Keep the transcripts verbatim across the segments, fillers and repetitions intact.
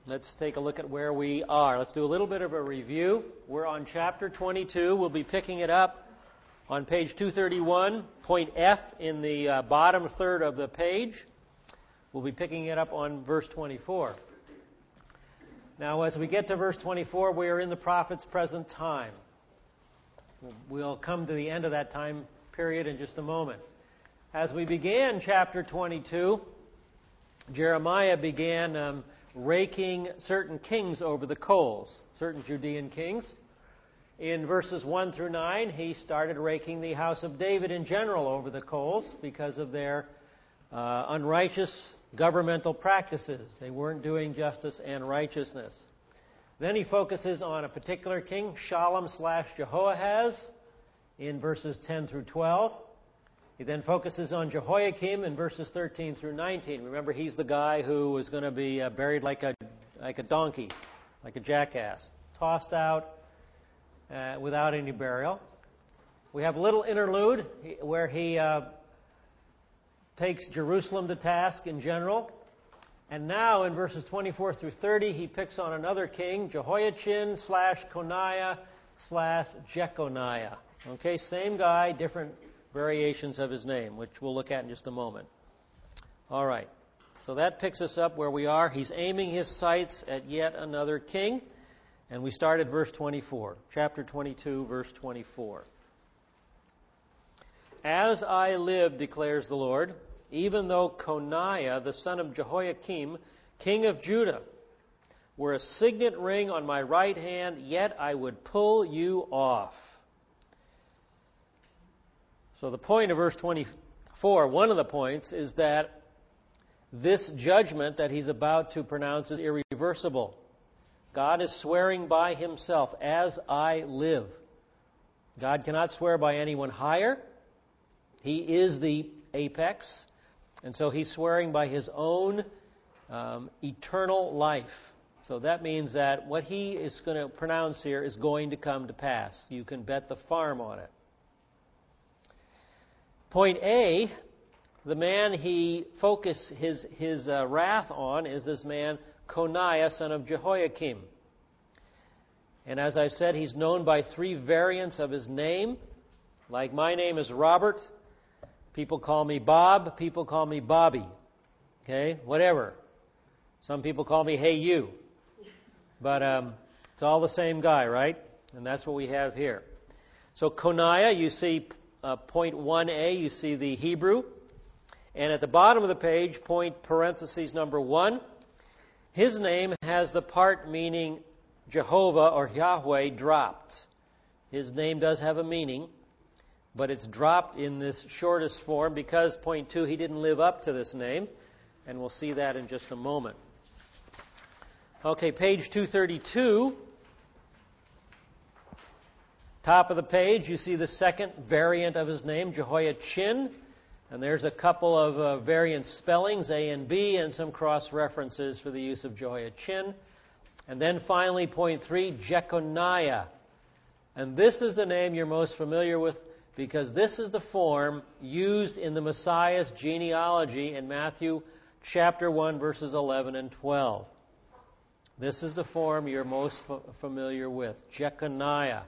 let's take a look at where we are. Let's do a little bit of a review. We're on chapter twenty-two. We'll be picking it up on page two thirty-one, point F in the uh, bottom third of the page. We'll be picking it up on verse twenty-four. Now, as we get to verse twenty-four, we are in the prophet's present time. We'll come to the end of that time period in just a moment. As we began chapter twenty-two, Jeremiah began um, raking certain kings over the coals, certain Judean kings. In verses one through nine, he started raking the house of David in general over the coals because of their uh, unrighteous governmental practices. They weren't doing justice and righteousness. Then he focuses on a particular king, Shallum slash Jehoahaz, in verses ten through twelve. He then focuses on Jehoiakim in verses thirteen through nineteen. Remember, he's the guy who was going to be uh, buried like a like a donkey, like a jackass, tossed out uh, without any burial. We have a little interlude where he uh, takes Jerusalem to task in general. And now in verses twenty-four through thirty, he picks on another king, Jehoiachin slash Coniah slash Jeconiah. Okay, same guy, different variations of his name, which we'll look at in just a moment. All right, so that picks us up where we are. He's aiming his sights at yet another king, and we start at verse twenty-four, chapter twenty-two, verse twenty-four. As I live, declares the Lord, even though Coniah, the son of Jehoiakim, king of Judah, were a signet ring on my right hand, yet I would pull you off. So the point of verse twenty-four, one of the points, is that this judgment that he's about to pronounce is irreversible. God is swearing by himself, as I live. God cannot swear by anyone higher. He is the apex. And so he's swearing by his own um, eternal life. So that means that what he is going to pronounce here is going to come to pass. You can bet the farm on it. Point A, the man he focused his, his uh, wrath on is this man, Coniah, son of Jehoiakim. And as I've said, he's known by three variants of his name. Like my name is Robert. People call me Bob. People call me Bobby. Okay? Whatever. Some people call me Hey You. But um, it's all the same guy, right? And that's what we have here. So Coniah, you see uh, point one A, you see the Hebrew. And at the bottom of the page, point parentheses number one, his name has the part meaning Jehovah or Yahweh dropped. His name does have a meaning, but it's dropped in this shortest form because, point two, he didn't live up to this name. And we'll see that in just a moment. Okay, page two thirty-two. Top of the page, you see the second variant of his name, Jehoiachin. And there's a couple of uh, variant spellings, A and B, and some cross-references for the use of Jehoiachin. And then finally, point three, Jeconiah. And this is the name you're most familiar with, because this is the form used in the Messiah's genealogy in Matthew chapter one, verses eleven and twelve. This is the form you're most f- familiar with, Jeconiah.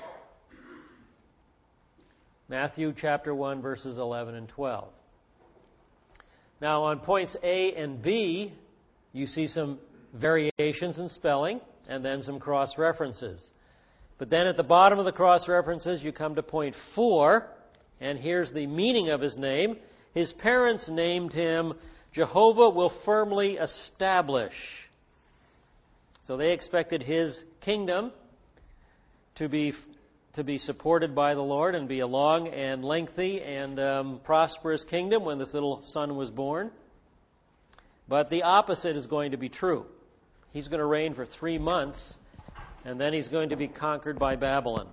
Matthew chapter one, verses eleven and twelve. Now on points A and B, you see some variations in spelling and then some cross-references. But then at the bottom of the cross-references, you come to point four, and here's the meaning of his name. His parents named him Jehovah will firmly establish. So they expected his kingdom to be to be supported by the Lord and be a long and lengthy and um, prosperous kingdom when this little son was born. But the opposite is going to be true. He's going to reign for three months, and then he's going to be conquered by Babylon.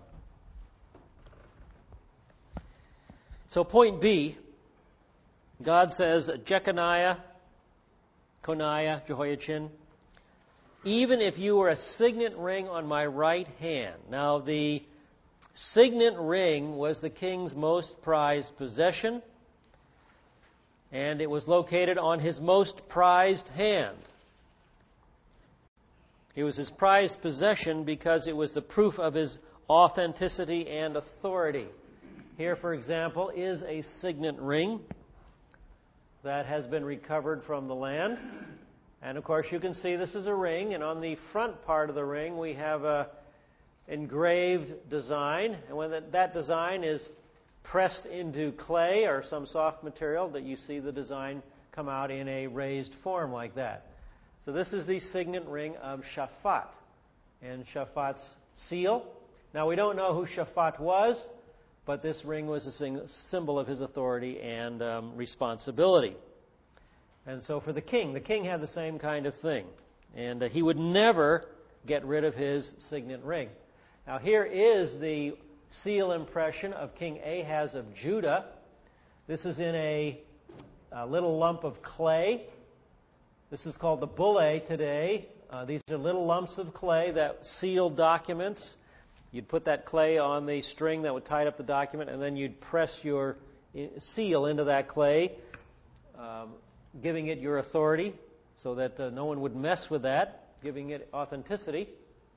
So point B, God says, Jeconiah, Coniah, Jehoiachin, even if you were a signet ring on my right hand. Now the signet ring was the king's most prized possession, and it was located on his most prized hand. It was his prized possession because it was the proof of his authenticity and authority. Here, for example, is a signet ring that has been recovered from the land. And of course, you can see this is a ring, and on the front part of the ring we have a engraved design. And when that, that design is pressed into clay or some soft material, that you see the design come out in a raised form like that. So this is the signet ring of Shaphat, and Shaphat's seal. Now we don't know who Shaphat was, but this ring was a symbol of his authority and um, responsibility. And so for the king, the king had the same kind of thing. And uh, he would never get rid of his signet ring. Now here is the seal impression of King Ahaz of Judah. This is in a, a little lump of clay. This is called the bulle today. Uh, these are little lumps of clay that seal documents. You'd put that clay on the string that would tie up the document, and then you'd press your seal into that clay, um, giving it your authority so that uh, no one would mess with that, giving it authenticity.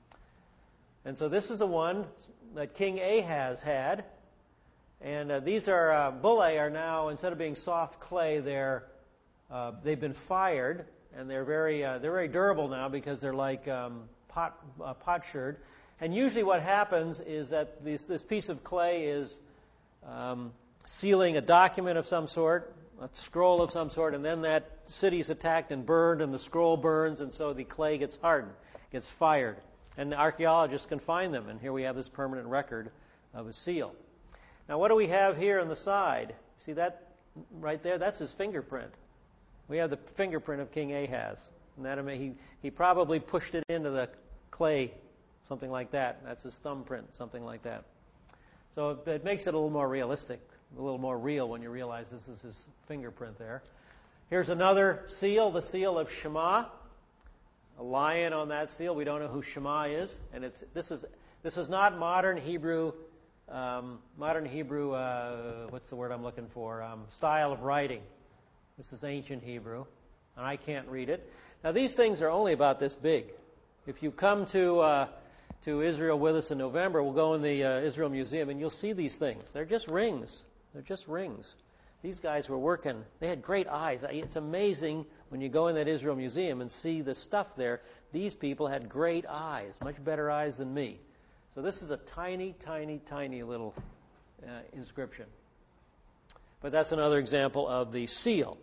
And so this is the one that King Ahaz had. And uh, these are, uh, bulle are now, instead of being soft clay, they're, uh, they've been fired, and they're very, uh, they're very durable now because they're like um, pot, uh, potsherd. And usually what happens is that this, this piece of clay is um, sealing a document of some sort, a scroll of some sort, and then that city is attacked and burned, and the scroll burns, and so the clay gets hardened, gets fired. And the archaeologists can find them, and here we have this permanent record of a seal. Now what do we have here on the side? See that right there? That's his fingerprint. We have the fingerprint of King Ahaz. And that, he, he probably pushed it into the clay, something like that. That's his thumbprint, something like that. So it makes it a little more realistic, a little more real when you realize this is his fingerprint there. Here's another seal, the seal of Shema. A lion on that seal. We don't know who Shema is, and it's this is this is not modern Hebrew, um, modern Hebrew. Uh, what's the word I'm looking for? Um, style of writing. This is ancient Hebrew, and I can't read it. Now these things are only about this big. If you come to uh, to Israel with us in November, we'll go in the uh, Israel Museum, and you'll see these things. They're just rings. They're just rings. These guys were working. They had great eyes. It's amazing when you go in that Israel Museum and see the stuff there. These people had great eyes, much better eyes than me. So this is a tiny, tiny, tiny little uh, inscription. But that's another example of the seal.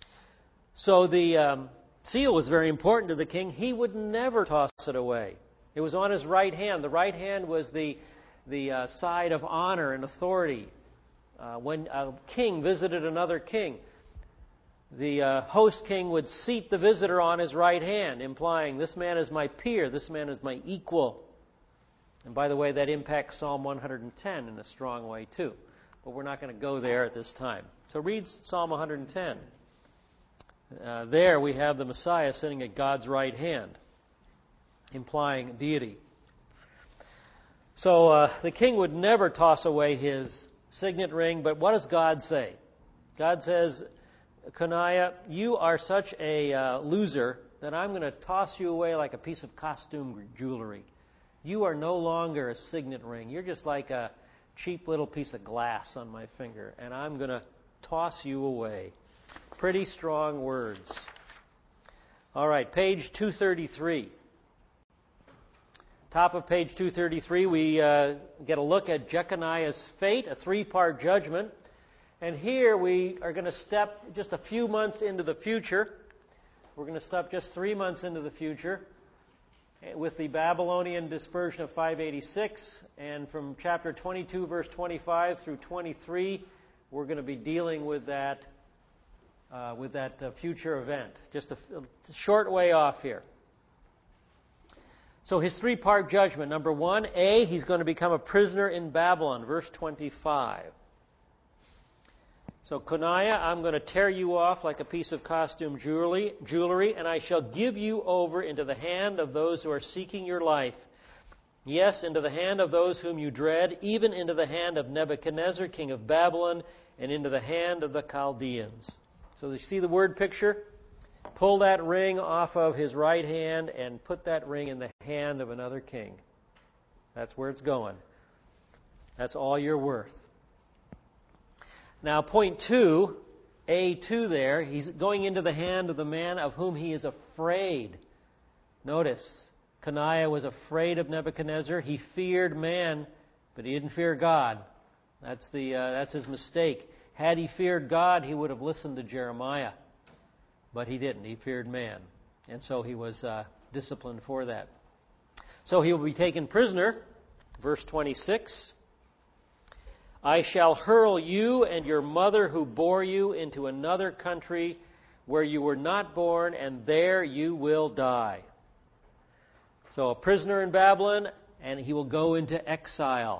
So the um, seal was very important to the king. He would never toss it away. It was on his right hand. The right hand was the, the uh, side of honor and authority. Uh, when a king visited another king, the uh, host king would seat the visitor on his right hand, implying, this man is my peer, this man is my equal. And by the way, that impacts Psalm one hundred ten in a strong way too. But we're not going to go there at this time. So read Psalm one hundred ten. Uh, there we have the Messiah sitting at God's right hand, implying deity. So uh, the king would never toss away his signet ring, but what does God say? God says, Coniah, you are such a uh, loser that I'm going to toss you away like a piece of costume jewelry. You are no longer a signet ring. You're just like a cheap little piece of glass on my finger, and I'm going to toss you away. Pretty strong words. All right, page two thirty-three. Top of page two thirty-three, we uh, get a look at Jeconiah's fate, a three-part judgment. And here we are going to step just a few months into the future. We're going to step just three months into the future with the Babylonian dispersion of five eighty-six. And from chapter twenty-two, verse twenty-five through twenty-three, we're going to be dealing with that, uh, with that uh, future event. Just a, a short way off here. So his three-part judgment. Number one, A, he's going to become a prisoner in Babylon, verse twenty-five. So, Coniah, I'm going to tear you off like a piece of costume jewelry, jewelry, and I shall give you over into the hand of those who are seeking your life. Yes, into the hand of those whom you dread, even into the hand of Nebuchadnezzar, king of Babylon, and into the hand of the Chaldeans. So you see the word picture? pull that ring off of his right hand and put that ring in the hand of another king. That's where it's going. That's all you're worth. Now, point two, A two there, he's going into the hand of the man of whom he is afraid. Notice, Coniah was afraid of Nebuchadnezzar. He feared man, but he didn't fear God. That's the uh, that's his mistake. Had he feared God, he would have listened to Jeremiah. But he didn't. He feared man. And so he was uh, disciplined for that. So he will be taken prisoner. Verse twenty-six. I shall hurl you and your mother who bore you into another country where you were not born, and there you will die. So a prisoner in Babylon, and he will go into exile.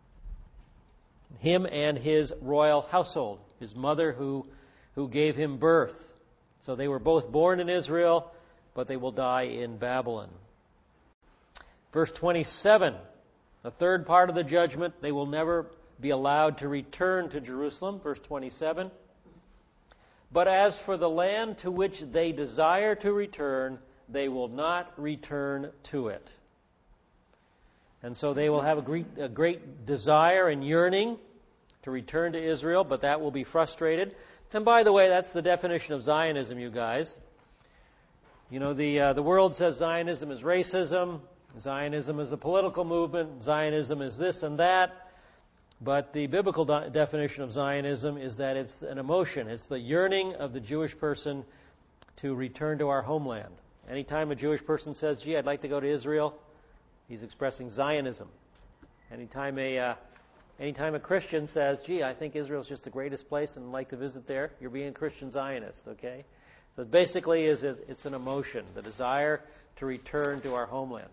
Him and his royal household, his mother who, who gave him birth. So they were both born in Israel, but they will die in Babylon. Verse twenty-seven, the third part of the judgment, they will never be allowed to return to Jerusalem. Verse twenty-seven. But as for the land to which they desire to return, they will not return to it. And so they will have a great, a great desire and yearning to return to Israel, but that will be frustrated. And by the way, that's the definition of Zionism, you guys. You know, the uh, the world says Zionism is racism, Zionism is a political movement, Zionism is this and that. But the biblical do- definition of Zionism is that it's an emotion. It's the yearning of the Jewish person to return to our homeland. Anytime a Jewish person says, gee, I'd like to go to Israel, he's expressing Zionism. Anytime a uh, anytime a Christian says, gee, I think Israel's just the greatest place and I'd like to visit there, you're being a Christian Zionist, okay? So it basically is, is it's an emotion, the desire to return to our homeland.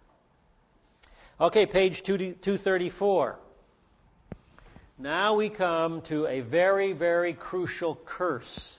Okay, page two thirty-four. Now we come to a very, very crucial curse.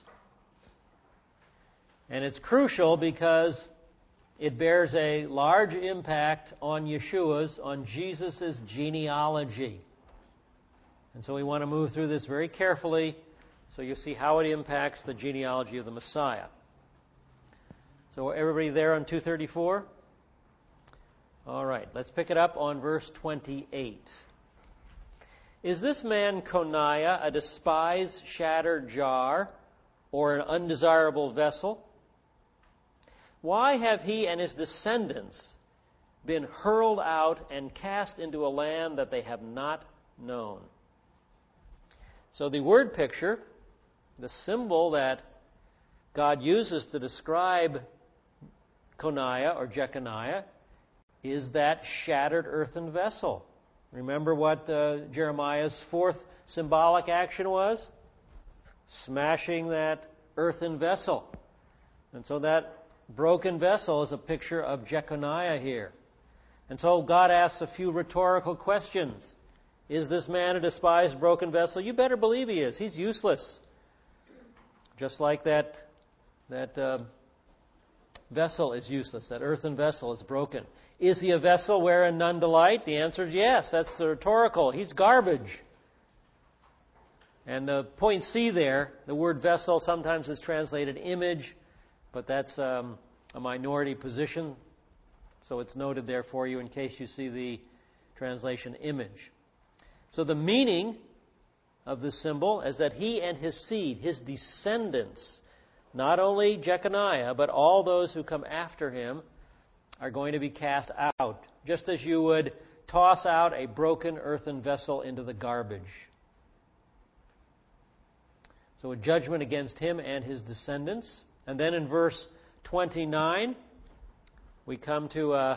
And it's crucial because it bears a large impact on Yeshua's, on Jesus' genealogy. And so we want to move through this very carefully so you'll see how it impacts the genealogy of the Messiah. So everybody there on two thirty-four? All right, let's pick it up on verse twenty-eight. Is this man Coniah a despised, shattered jar or an undesirable vessel? Why have he and his descendants been hurled out and cast into a land that they have not known? So the word picture, the symbol that God uses to describe Coniah or Jeconiah, is that shattered earthen vessel. Remember what uh, Jeremiah's fourth symbolic action was? Smashing that earthen vessel. And so that broken vessel is a picture of Jeconiah here. And so God asks a few rhetorical questions. Is this man a despised, broken vessel? You better believe he is. He's useless. Just like that, that uh, vessel is useless. That earthen vessel is broken. Is he a vessel wherein none delight? The answer is yes. That's rhetorical. He's garbage. And the point C there, the word vessel sometimes is translated image, but that's um, a minority position. So it's noted there for you in case you see the translation image. So the meaning of this symbol is that he and his seed, his descendants, not only Jeconiah, but all those who come after him, are going to be cast out, just as you would toss out a broken earthen vessel into the garbage. So a judgment against him and his descendants. And then in verse twenty-nine, we come to a,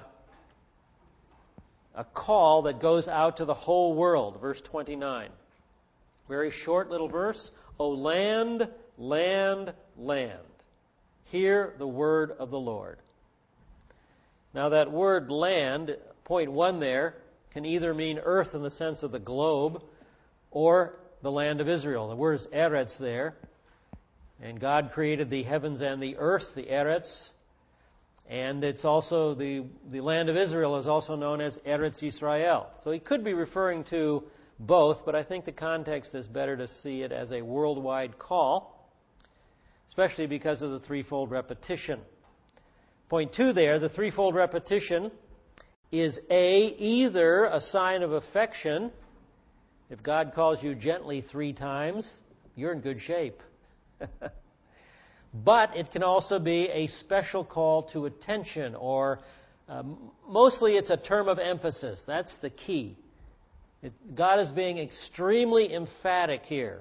a call that goes out to the whole world. Verse twenty-nine. Very short little verse. O land, land, land. Hear the word of the Lord. Now that word land, point one there, can either mean earth in the sense of the globe or the land of Israel. The word is Eretz there. And God created the heavens and the earth, the Eretz. And it's also the, the land of Israel is also known as Eretz Yisrael. So he could be referring to both, but I think the context is better to see it as a worldwide call. especially because of the threefold repetition. Point two there, the threefold repetition is A, either a sign of affection. If God calls you gently three times, you're in good shape. But it can also be a special call to attention, or um, mostly it's a term of emphasis. That's the key. It, God is being extremely emphatic here.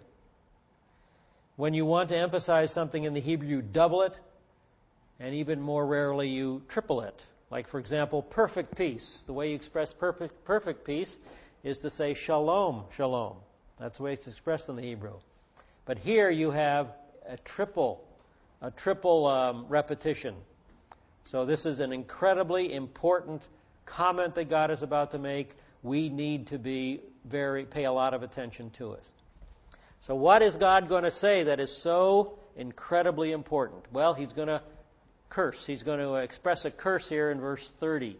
When you want to emphasize something in the Hebrew, you double it, and even more rarely you triple it. Like, for example, perfect peace. The way you express perfect, perfect peace is to say shalom, shalom. That's the way it's expressed in the Hebrew. But here you have a triple, a triple um, repetition. So this is an incredibly important comment that God is about to make. We need to be very pay a lot of attention to it. So what is God going to say that is so incredibly important? Well, He's going to curse. He's going to express a curse here in verse thirty.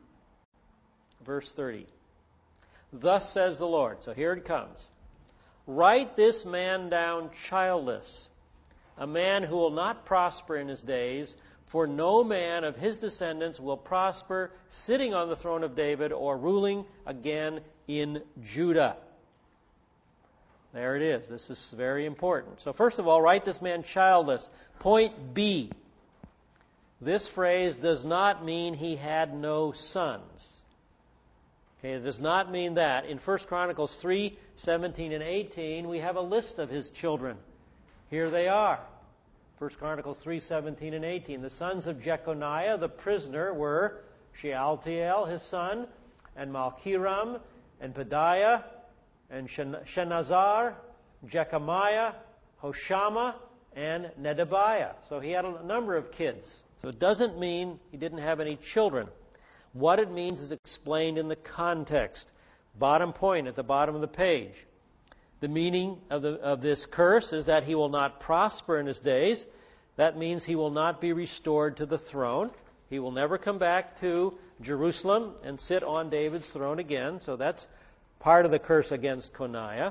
Verse thirty. Thus says the Lord. So here it comes. Write this man down childless, a man who will not prosper in his days, for no man of his descendants will prosper sitting on the throne of David or ruling again in Judah. There it is. This is very important. So first of all, write this man childless. Point B. This phrase does not mean he had no sons. Okay, it does not mean that. In First Chronicles three, seventeen and eighteen, we have a list of his children. Here they are. First Chronicles three, seventeen and eighteen. The sons of Jeconiah, the prisoner, were Shealtiel, his son, and Malchiram, and Pedaiah, and Shenazar, Jechamiah, Hoshama, and Nedabiah. So he had a number of kids. So it doesn't mean he didn't have any children. What it means is explained in the context. Bottom point at the bottom of the page. The meaning of, the, of this curse is that he will not prosper in his days. That means he will not be restored to the throne. He will never come back to Jerusalem and sit on David's throne again. So that's part of the curse against Coniah.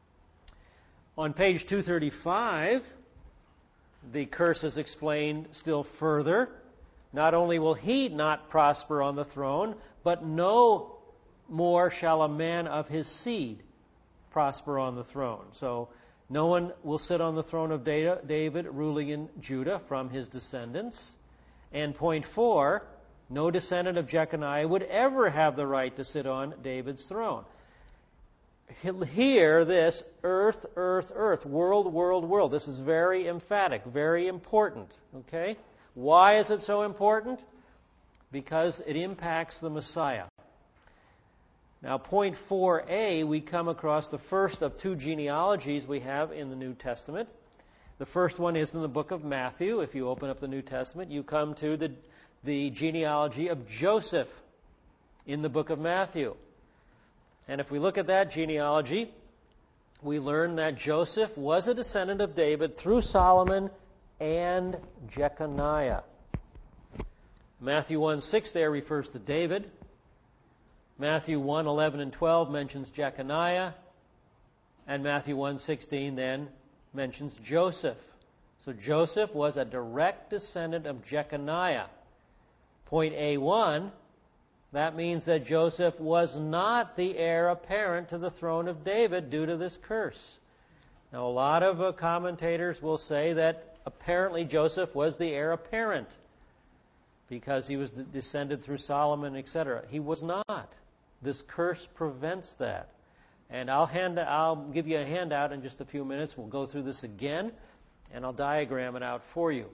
On page two thirty-five, the curse is explained still further. Not only will he not prosper on the throne, but no more shall a man of his seed prosper on the throne. So no one will sit on the throne of David ruling in Judah from his descendants. And point four, no descendant of Jeconiah would ever have the right to sit on David's throne. Hear this, earth, earth, earth, world, world, world. This is very emphatic, very important. Okay? Why is it so important? Because it impacts the Messiah. Now, point four A, we come across the first of two genealogies we have in the New Testament. The first one is in the book of Matthew. If you open up the New Testament, you come to the, the genealogy of Joseph in the book of Matthew. And if we look at that genealogy, we learn that Joseph was a descendant of David through Solomon and Jeconiah. Matthew one six there refers to David. Matthew one eleven and twelve mentions Jeconiah. And Matthew one sixteen then mentions Joseph. So Joseph was a direct descendant of Jeconiah. Point A one, that means that Joseph was not the heir apparent to the throne of David due to this curse. Now, a lot of uh, commentators will say that apparently Joseph was the heir apparent because he was d- descended through Solomon, et cetera. He was not. This curse prevents that. And I'll hand, I'll give you a handout in just a few minutes. We'll go through this again, and I'll diagram it out for you.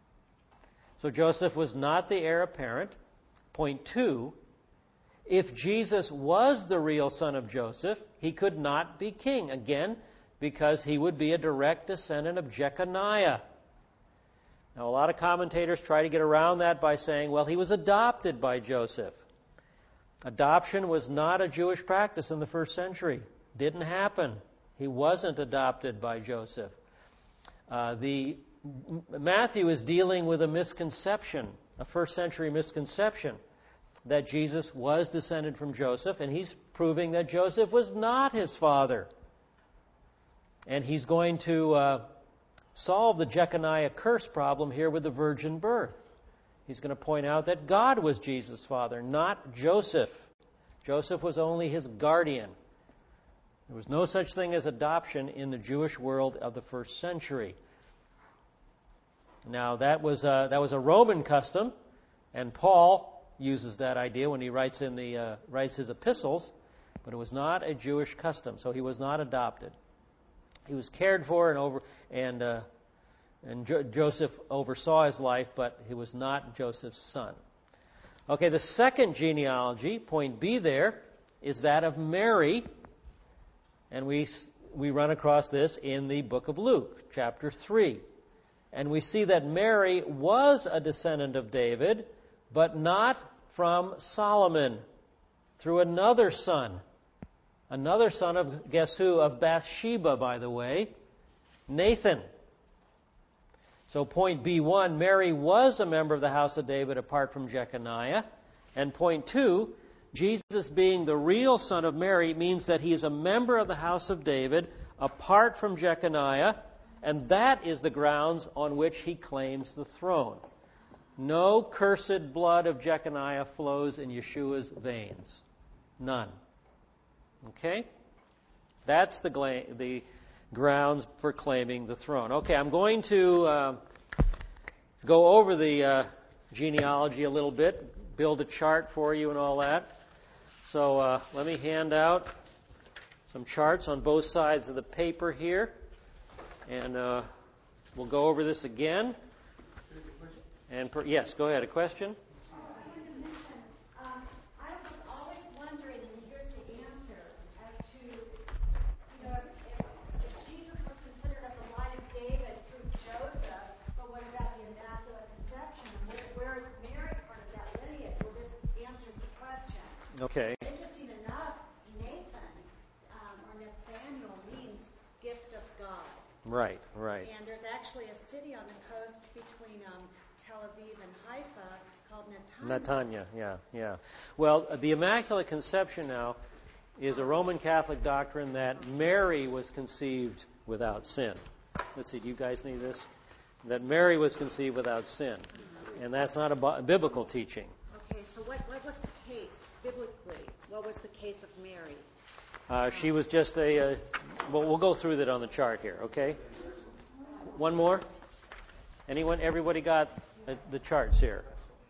So Joseph was not the heir apparent. Point two, if Jesus was the real son of Joseph, he could not be king. Again, because he would be a direct descendant of Jeconiah. Now, a lot of commentators try to get around that by saying, well, he was adopted by Joseph. Adoption was not a Jewish practice in the first century. Didn't happen. He wasn't adopted by Joseph. Uh, the Matthew is dealing with a misconception, a first century misconception, that Jesus was descended from Joseph, and he's proving that Joseph was not his father. And he's going to uh, solve the Jeconiah curse problem here with the virgin birth. He's going to point out that God was Jesus' father, not Joseph. Joseph was only his guardian. There was no such thing as adoption in the Jewish world of the first century. Now, that was a, that was a Roman custom, and Paul uses that idea when he writes in the uh, writes his epistles, but it was not a Jewish custom, so he was not adopted. He was cared for and over and. Uh, And jo- Joseph oversaw his life, but he was not Joseph's son. Okay, the second genealogy, point B there, is that of Mary. And we, we run across this in the book of Luke, chapter three. And we see that Mary was a descendant of David, but not from Solomon, through another son. Another son of, guess who? Of Bathsheba, by the way, Nathan. So point B one, Mary was a member of the house of David apart from Jeconiah. And point two, Jesus being the real son of Mary means that he is a member of the house of David apart from Jeconiah, and that is the grounds on which he claims the throne. No cursed blood of Jeconiah flows in Yeshua's veins. None. Okay? That's the, gla- the grounds for claiming the throne. Okay, I'm going to uh, go over the uh, genealogy a little bit, build a chart for you and all that. So uh, let me hand out some charts on both sides of the paper here, and uh, we'll go over this again. And per- yes, go ahead. A question? Okay. Interesting enough, Nathan um, or Nathaniel means gift of God. Right, right. And there's actually a city on the coast between um, Tel Aviv and Haifa called Netanya. Netanya, yeah, yeah. Well, the Immaculate Conception now is a Roman Catholic doctrine that Mary was conceived without sin. Let's see, do you guys need this? That Mary was conceived without sin. And that's not a biblical teaching. Okay, so what, what was the case? Biblically, what was the case of Mary? Uh, she was just a... Uh, well, we'll go through that on the chart here, okay? One more? Anyone? Everybody got uh, the charts here?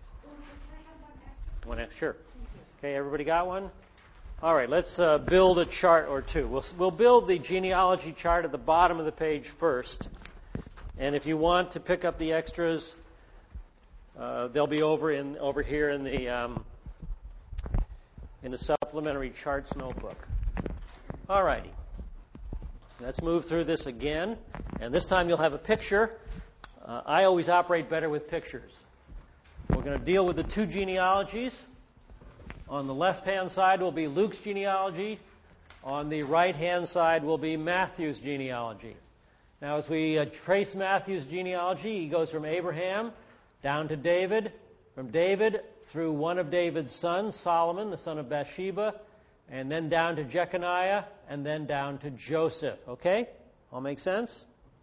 One extra? Sure. Okay, everybody got one? All right, let's uh, build a chart or two. We'll, we'll build the genealogy chart at the bottom of the page first. And if you want to pick up the extras, uh, they'll be over in over here in the... Um, in the supplementary charts notebook. All righty. Let's move through this again. And this time you'll have a picture. Uh, I always operate better with pictures. We're going to deal with the two genealogies. On the left-hand side will be Luke's genealogy. On the right-hand side will be Matthew's genealogy. Now, as we uh, trace Matthew's genealogy, he goes from Abraham down to David, from David through one of David's sons, Solomon, the son of Bathsheba, and then down to Jeconiah, and then down to Joseph. Okay? All make sense?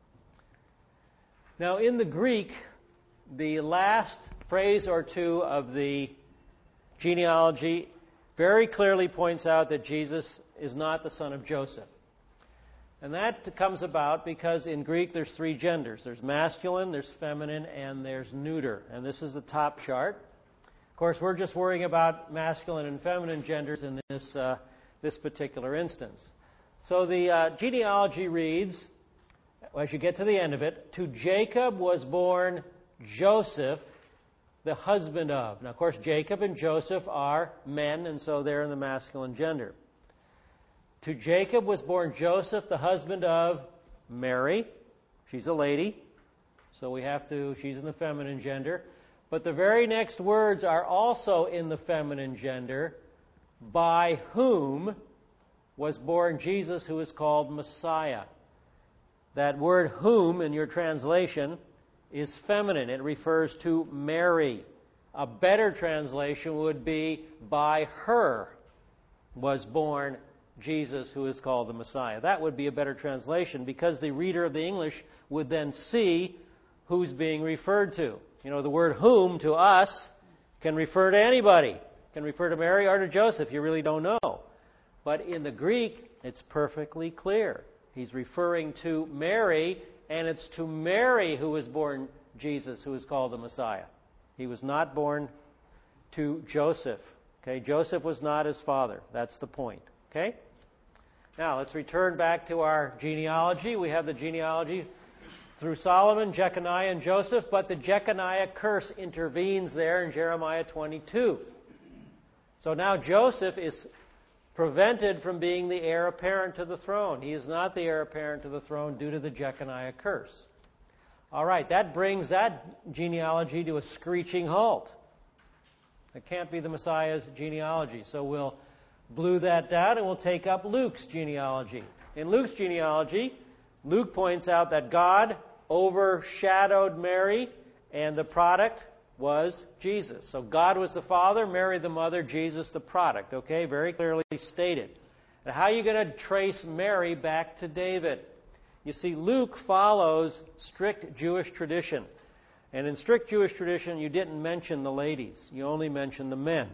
Now, in the Greek, the last phrase or two of the genealogy very clearly points out that Jesus is not the son of Joseph. And that comes about because in Greek there's three genders. There's masculine, there's feminine, and there's neuter. And this is the top chart. Of course, we're just worrying about masculine and feminine genders in this uh, this particular instance. So the uh, genealogy reads, as you get to the end of it, to Jacob was born Joseph, the husband of. Now, of course, Jacob and Joseph are men, and so they're in the masculine gender. To Jacob was born Joseph, the husband of Mary. She's a lady, so we have to, she's in the feminine gender. But the very next words are also in the feminine gender, by whom was born Jesus, who is called Messiah. That word whom in your translation is feminine. It refers to Mary. A better translation would be by her was born Jesus who is called the Messiah. That would be a better translation, because the reader of the English would then see who's being referred to. You know, the word whom to us can refer to anybody. Can refer to Mary or to Joseph. You really don't know. But in the Greek, it's perfectly clear. He's referring to Mary, and it's to Mary who was born Jesus, who is called the Messiah. He was not born to Joseph. Okay, Joseph was not his father. That's the point. Okay? Now, let's return back to our genealogy. We have the genealogy through Solomon, Jeconiah, and Joseph, but the Jeconiah curse intervenes there in Jeremiah twenty-two. So now Joseph is prevented from being the heir apparent to the throne. He is not the heir apparent to the throne due to the Jeconiah curse. All right, that brings that genealogy to a screeching halt. It can't be the Messiah's genealogy, so we'll blew that down and we'll take up Luke's genealogy. In Luke's genealogy, Luke points out that God overshadowed Mary, and the product was Jesus. So God was the father, Mary the mother, Jesus the product. Okay, very clearly stated. Now, how are you going to trace Mary back to David? You see, Luke follows strict Jewish tradition. And in strict Jewish tradition, you didn't mention the ladies. You only mentioned the men.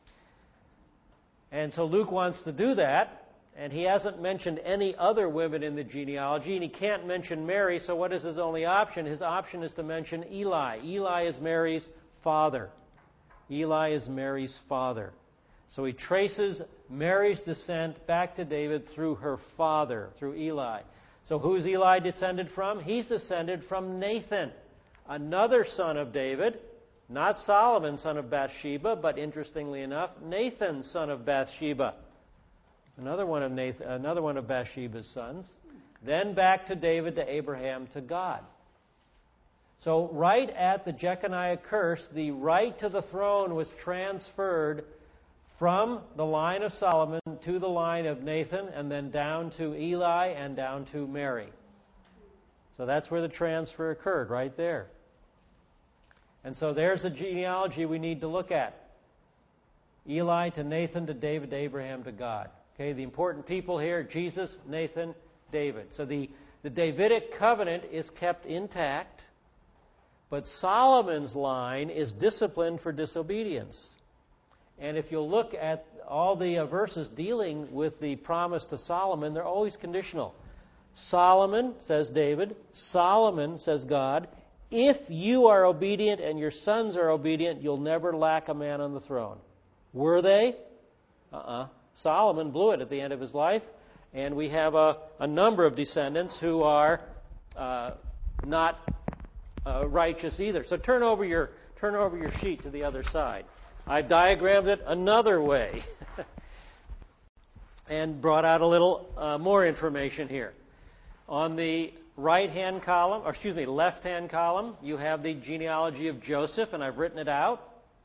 And so Luke wants to do that, and he hasn't mentioned any other women in the genealogy, and he can't mention Mary, so what is his only option? His option is to mention Eli. Eli is Mary's father. Eli is Mary's father. So he traces Mary's descent back to David through her father, through Eli. So who's Eli descended from? He's descended from Nathan, another son of David. Not Solomon, son of Bathsheba, but interestingly enough, Nathan, son of Bathsheba. Another one of Nathan, another one of Bathsheba's sons. Then back to David, to Abraham, to God. So right at the Jeconiah curse, the right to the throne was transferred from the line of Solomon to the line of Nathan, and then down to Eli and down to Mary. So that's where the transfer occurred, right there. And so there's the genealogy we need to look at. Eli to Nathan to David to Abraham to God. Okay, the important people here, Jesus, Nathan, David. So the, the Davidic covenant is kept intact, but Solomon's line is disciplined for disobedience. And if you'll look at all the uh, verses dealing with the promise to Solomon, they're always conditional. Solomon, says David, Solomon, says God, if you are obedient and your sons are obedient, you'll never lack a man on the throne. Were they? Uh-uh. Solomon blew it at the end of his life, and we have a, a number of descendants who are uh, not uh, righteous either. So turn over your turn over your sheet to the other side. I've diagrammed it another way and brought out a little uh, more information here. On the right-hand column, or excuse me, left-hand column, you have the genealogy of Joseph, and I've written it out.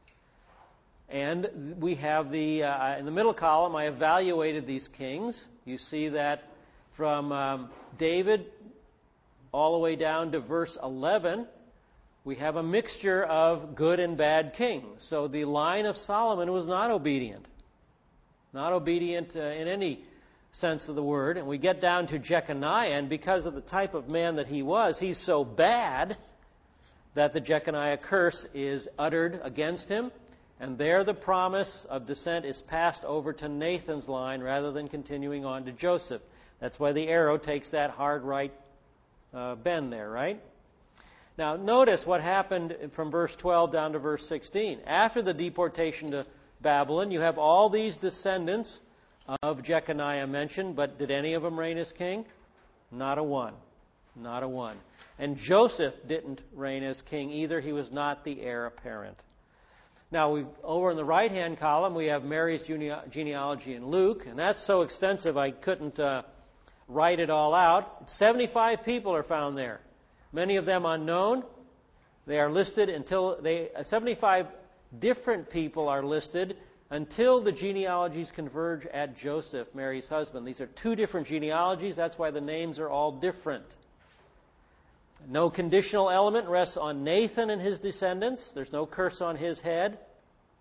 And we have the, uh, in the middle column, I evaluated these kings. You see that from um, David all the way down to verse eleven, we have a mixture of good and bad kings. So the line of Solomon was not obedient. Not obedient uh, in any sense of the word. And we get down to Jeconiah, and because of the type of man that he was, he's so bad that the Jeconiah curse is uttered against him. And there the promise of descent is passed over to Nathan's line rather than continuing on to Joseph. That's why the arrow takes that hard right uh, bend there, right? Now, notice what happened from verse twelve down to verse sixteen. After the deportation to Babylon, you have all these descendants of Jeconiah mentioned, but did any of them reign as king? Not a one. Not a one. And Joseph didn't reign as king either. He was not the heir apparent. Now, we've, over in the right-hand column, we have Mary's genealogy in Luke, and that's so extensive I couldn't uh, write it all out. seventy-five people are found there. Many of them unknown. They are listed until they seventy-five different people are listed until the genealogies converge at Joseph, Mary's husband. These are two different genealogies. That's why the names are all different. No conditional element rests on Nathan and his descendants. There's no curse on his head.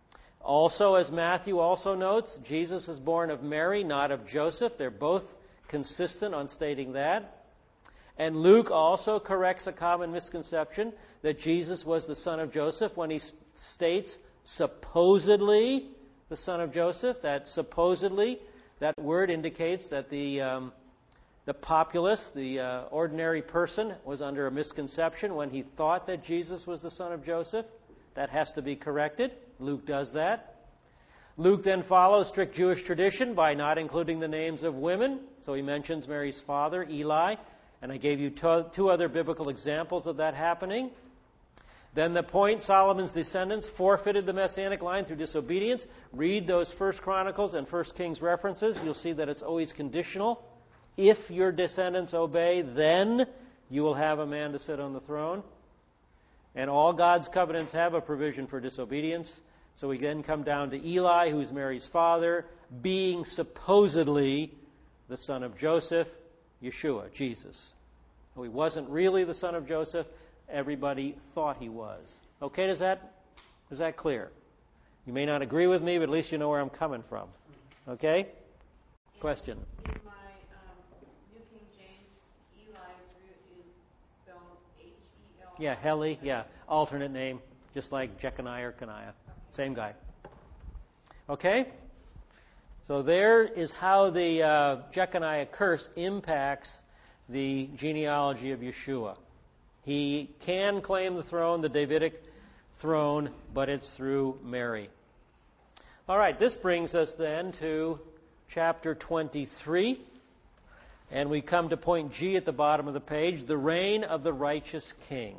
Also, as Matthew also notes, Jesus is born of Mary, not of Joseph. They're both consistent on stating that. And Luke also corrects a common misconception that Jesus was the son of Joseph when he states supposedly the son of Joseph. That supposedly, that word indicates that the um, the populace, the uh, ordinary person, was under a misconception when he thought that Jesus was the son of Joseph. That has to be corrected. Luke does that. Luke then follows strict Jewish tradition by not including the names of women. So he mentions Mary's father, Eli, and I gave you two other biblical examples of that happening. Then the point, Solomon's descendants forfeited the Messianic line through disobedience. Read those First Chronicles and First Kings references. You'll see that it's always conditional. If your descendants obey, then you will have a man to sit on the throne. And all God's covenants have a provision for disobedience. So we then come down to Eli, who's Mary's father, being supposedly the son of Joseph, Yeshua, Jesus. He wasn't really the son of Joseph. Everybody thought he was. Okay, does that, is that clear? You may not agree with me, but at least you know where I'm coming from. Okay? Question. In my um, New King James, Eli's root is spelled H E L. Yeah, Heli, yeah. Alternate name, just like Jeconiah or Coniah. Okay. Same guy. Okay? So there is how the uh, Jeconiah curse impacts the genealogy of Yeshua. He can claim the throne, the Davidic throne, but it's through Mary. All right, this brings us then to chapter twenty-three. And we come to point G at the bottom of the page, the reign of the righteous king.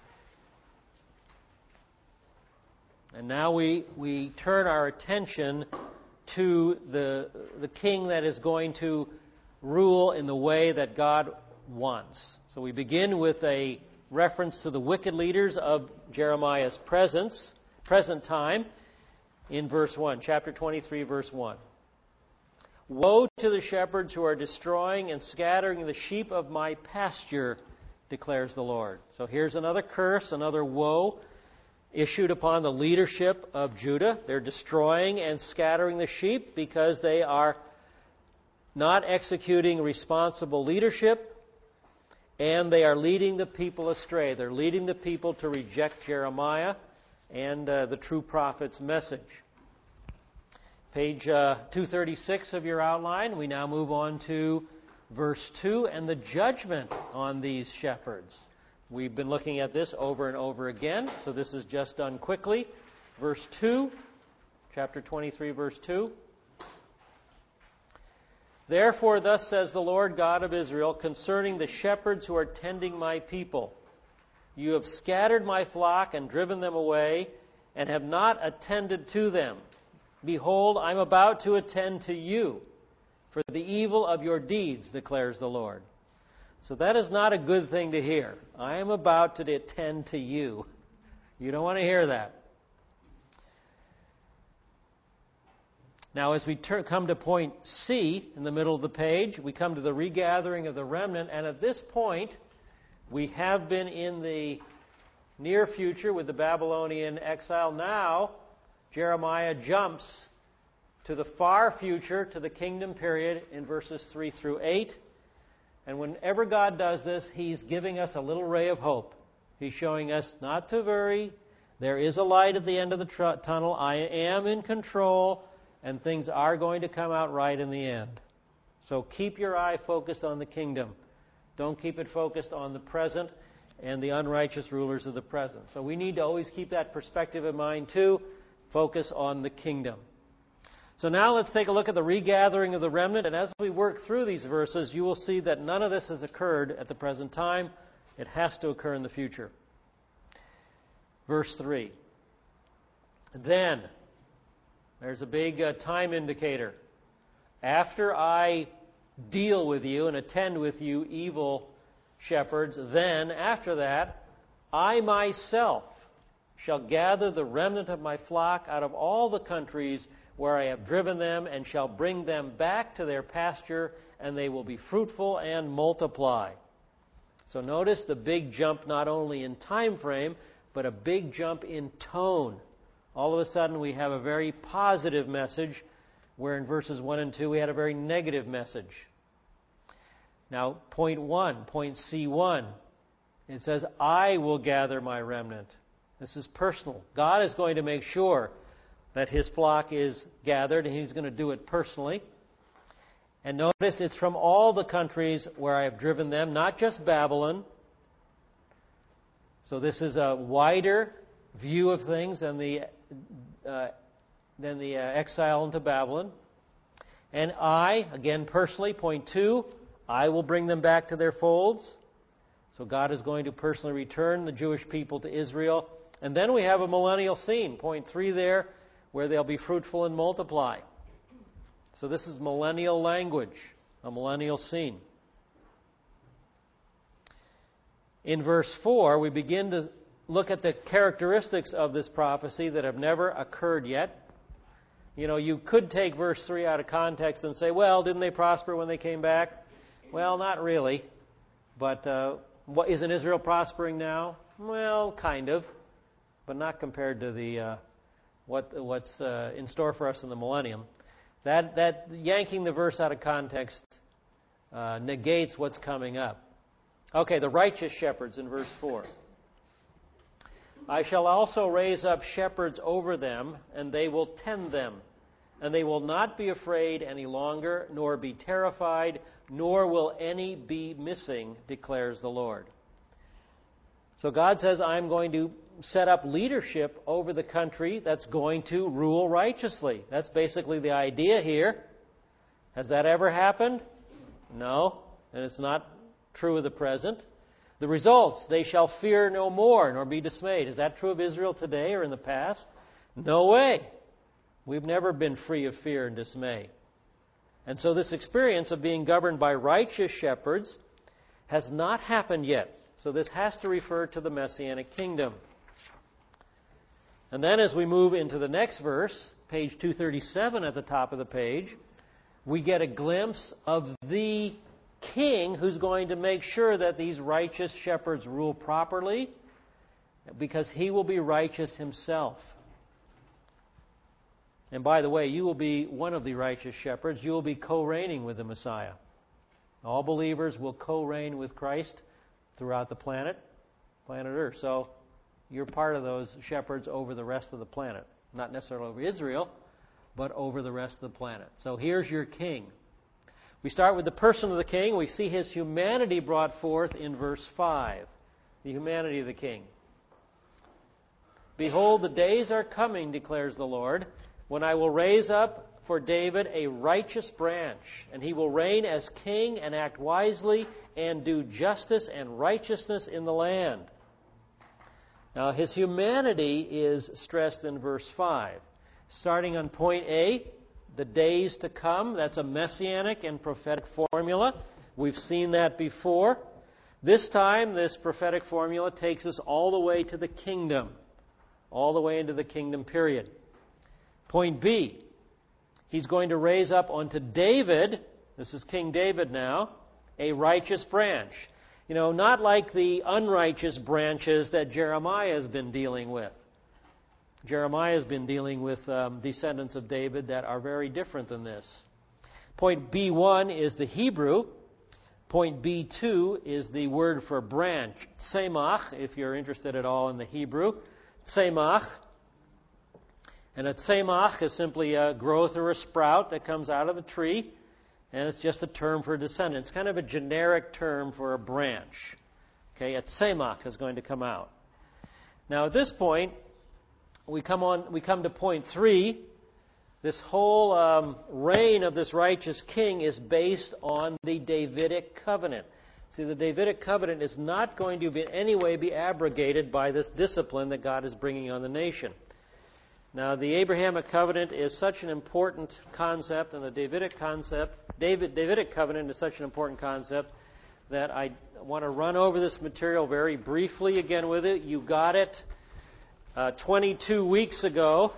And now we, we turn our attention to the, the king that is going to rule in the way that God wants. So we begin with a reference to the wicked leaders of Jeremiah's presence, present time in verse one, chapter twenty-three, verse one. Woe to the shepherds who are destroying and scattering the sheep of my pasture, declares the Lord. So here's another curse, another woe issued upon the leadership of Judah. They're destroying and scattering the sheep because they are not executing responsible leadership, and they are leading the people astray. They're leading the people to reject Jeremiah and uh, the true prophet's message. Page uh, two thirty-six of your outline, we now move on to verse two and the judgment on these shepherds. We've been looking at this over and over again, so this is just done quickly. Verse two, chapter twenty-three, verse two. Therefore, thus says the Lord God of Israel, concerning the shepherds who are tending my people, you have scattered my flock and driven them away, and have not attended to them. Behold, I'm about to attend to you for the evil of your deeds, declares the Lord. So that is not a good thing to hear. I am about to attend to you. You don't want to hear that. Now, as we ter- come to point C in the middle of the page, we come to the regathering of the remnant, and at this point, we have been in the near future with the Babylonian exile. Now, Jeremiah jumps to the far future, to the kingdom period, in verses three through eight. And whenever God does this, He's giving us a little ray of hope. He's showing us not to worry. There is a light at the end of the tr- tunnel. I am in control, and things are going to come out right in the end. So keep your eye focused on the kingdom. Don't keep it focused on the present and the unrighteous rulers of the present. So we need to always keep that perspective in mind too. Focus on the kingdom. So now let's take a look at the regathering of the remnant. And as we work through these verses, you will see that none of this has occurred at the present time. It has to occur in the future. Verse three. Then, there's a big uh, time indicator. After I deal with you and attend with you, evil shepherds, then, after that, I myself shall gather the remnant of my flock out of all the countries where I have driven them, and shall bring them back to their pasture, and they will be fruitful and multiply. So notice the big jump not only in time frame, but a big jump in tone. all of a sudden we have a very positive message, where in verses one and two we had a very negative message. Now, point one, point C one, it says, I will gather my remnant. This is personal. God is going to make sure that His flock is gathered, and He's going to do it personally. And notice it's from all the countries where I have driven them, not just Babylon. So this is a wider view of things than the uh, than the uh, exile into Babylon. And I, again personally, point two, I will bring them back to their folds. So God is going to personally return the Jewish people to Israel. And then we have a millennial scene, point three there, where they'll be fruitful and multiply. So this is millennial language, a millennial scene. In verse four, we begin to look at the characteristics of this prophecy that have never occurred yet. You know, you could take verse three out of context and say, well, didn't they prosper when they came back? Well, not really. But uh, what, isn't Israel prospering now? Well, kind of. But not compared to the uh, what what's uh, in store for us in the millennium. That, that yanking the verse out of context uh, negates what's coming up. Okay, the righteous shepherds in verse four. I shall also raise up shepherds over them, and they will tend them. And they will not be afraid any longer, nor be terrified, nor will any be missing, declares the Lord. So God says, I'm going to set up leadership over the country that's going to rule righteously. That's basically the idea here. Has that ever happened? No, and it's not true of the present. The results, they shall fear no more, nor be dismayed. Is that true of Israel today or in the past? No way. We've never been free of fear and dismay. And so this experience of being governed by righteous shepherds has not happened yet. So this has to refer to the Messianic kingdom. And then as we move into the next verse, page two thirty-seven at the top of the page, we get a glimpse of the king who's going to make sure that these righteous shepherds rule properly, because he will be righteous himself. And by the way, you will be one of the righteous shepherds. You will be co-reigning with the Messiah. All believers will co-reign with Christ throughout the planet, planet Earth. So you're part of those shepherds over the rest of the planet. Not necessarily over Israel, but over the rest of the planet. So here's your king. We start with the person of the king. We see his humanity brought forth in verse five. The humanity of the king. Behold, the days are coming, declares the Lord, when I will raise up for David a righteous branch, and he will reign as king and act wisely and do justice and righteousness in the land. Now, his humanity is stressed in verse five. Starting on point A, the days to come, that's a messianic and prophetic formula. We've seen that before. This time, this prophetic formula takes us all the way to the kingdom, all the way into the kingdom period. Point B, he's going to raise up unto David, this is King David now, a righteous branch. You know, not like the unrighteous branches that Jeremiah has been dealing with. Jeremiah has been dealing with um, descendants of David that are very different than this. Point B one is the Hebrew. Point B two is the word for branch, tzemach, if you're interested at all in the Hebrew. Tzemach. And a tzemach is simply a growth or a sprout that comes out of the tree, and it's just a term for a descendant. It's kind of a generic term for a branch. Okay, a tzemach is going to come out. Now at this point, we come on. We come to point three. This whole um, reign of this righteous king is based on the Davidic covenant. See, the Davidic covenant is not going to in any way be abrogated by this discipline that God is bringing on the nation. Now, the Abrahamic covenant is such an important concept, and the Davidic concept, David, Davidic covenant is such an important concept that I want to run over this material very briefly again with it. You got it uh, twenty-two weeks ago.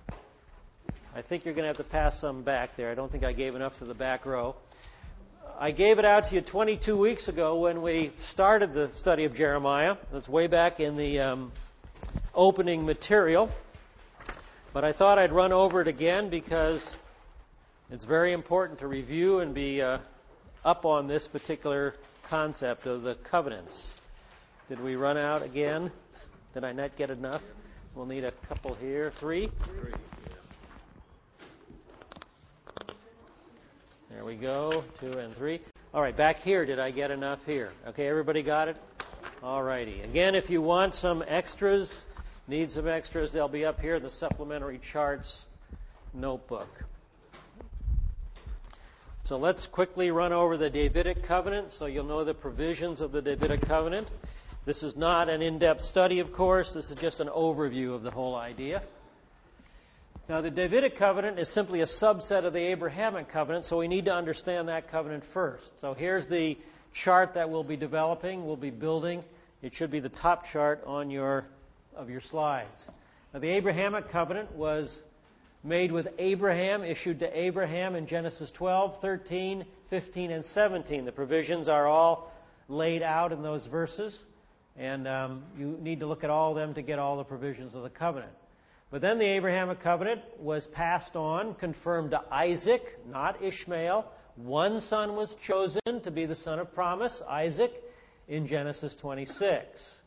I think you're going to have to pass some back there. I don't think I gave enough to the back row. I gave it out to you twenty-two weeks ago when we started the study of Jeremiah. That's way back in the um, opening material. But I thought I'd run over it again because it's very important to review and be uh, up on this particular concept of the covenants. Did we run out again? Did I not get enough? We'll need a couple here. Three? Three. There we go. Two and three. All right, back here, did I get enough here? Okay, everybody got it? All righty. Again, if you want some extras, need some extras, they'll be up here in the supplementary charts notebook. So let's quickly run over the Davidic covenant so you'll know the provisions of the Davidic covenant. This is not an in-depth study, of course. This is just an overview of the whole idea. Now, the Davidic covenant is simply a subset of the Abrahamic covenant, so we need to understand that covenant first. So here's the chart that we'll be developing, we'll be building. It should be the top chart on your of your slides. Now, the Abrahamic covenant was made with Abraham, issued to Abraham in Genesis twelve, thirteen, fifteen, and seventeen. The provisions are all laid out in those verses, and um, you need to look at all of them to get all the provisions of the covenant. But then the Abrahamic covenant was passed on, confirmed to Isaac, not Ishmael. One son was chosen to be the son of promise, Isaac, in Genesis twenty-six.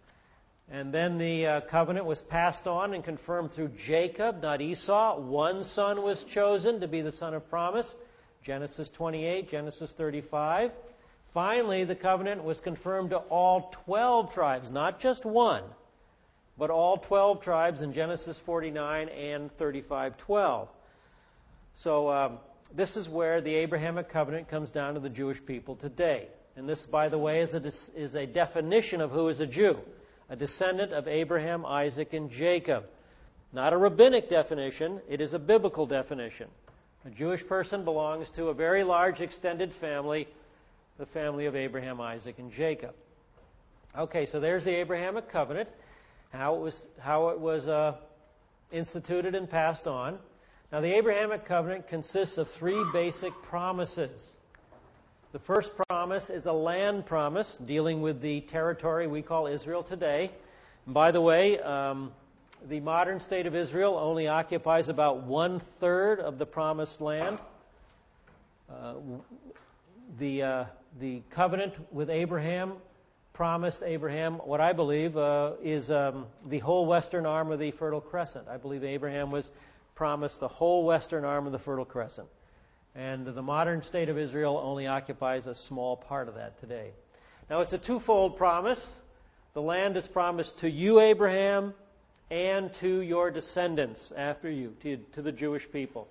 And then the uh, covenant was passed on and confirmed through Jacob, not Esau. One son was chosen to be the son of promise, Genesis twenty-eight, Genesis thirty-five. Finally, the covenant was confirmed to all twelve tribes, not just one, but all twelve tribes in Genesis forty-nine and thirty-five twelve. So um, this is where the Abrahamic covenant comes down to the Jewish people today. And this, by the way, is a, is a definition of who is a Jew. A descendant of Abraham, Isaac, and Jacob. Not a rabbinic definition, it is a biblical definition. A Jewish person belongs to a very large extended family, the family of Abraham, Isaac, and Jacob. Okay, so there's the Abrahamic covenant, how it was, how it was uh, instituted and passed on. Now, the Abrahamic covenant consists of three basic promises. The first promise is a land promise dealing with the territory we call Israel today. And by the way, um, the modern state of Israel only occupies about one-third of the promised land. Uh, the, uh, the covenant with Abraham promised Abraham what I believe uh, is um, the whole western arm of the Fertile Crescent. I believe Abraham was promised the whole western arm of the Fertile Crescent. And the modern state of Israel only occupies a small part of that today. Now, it's a twofold promise. The land is promised to you, Abraham, and to your descendants after you, to, to the Jewish people.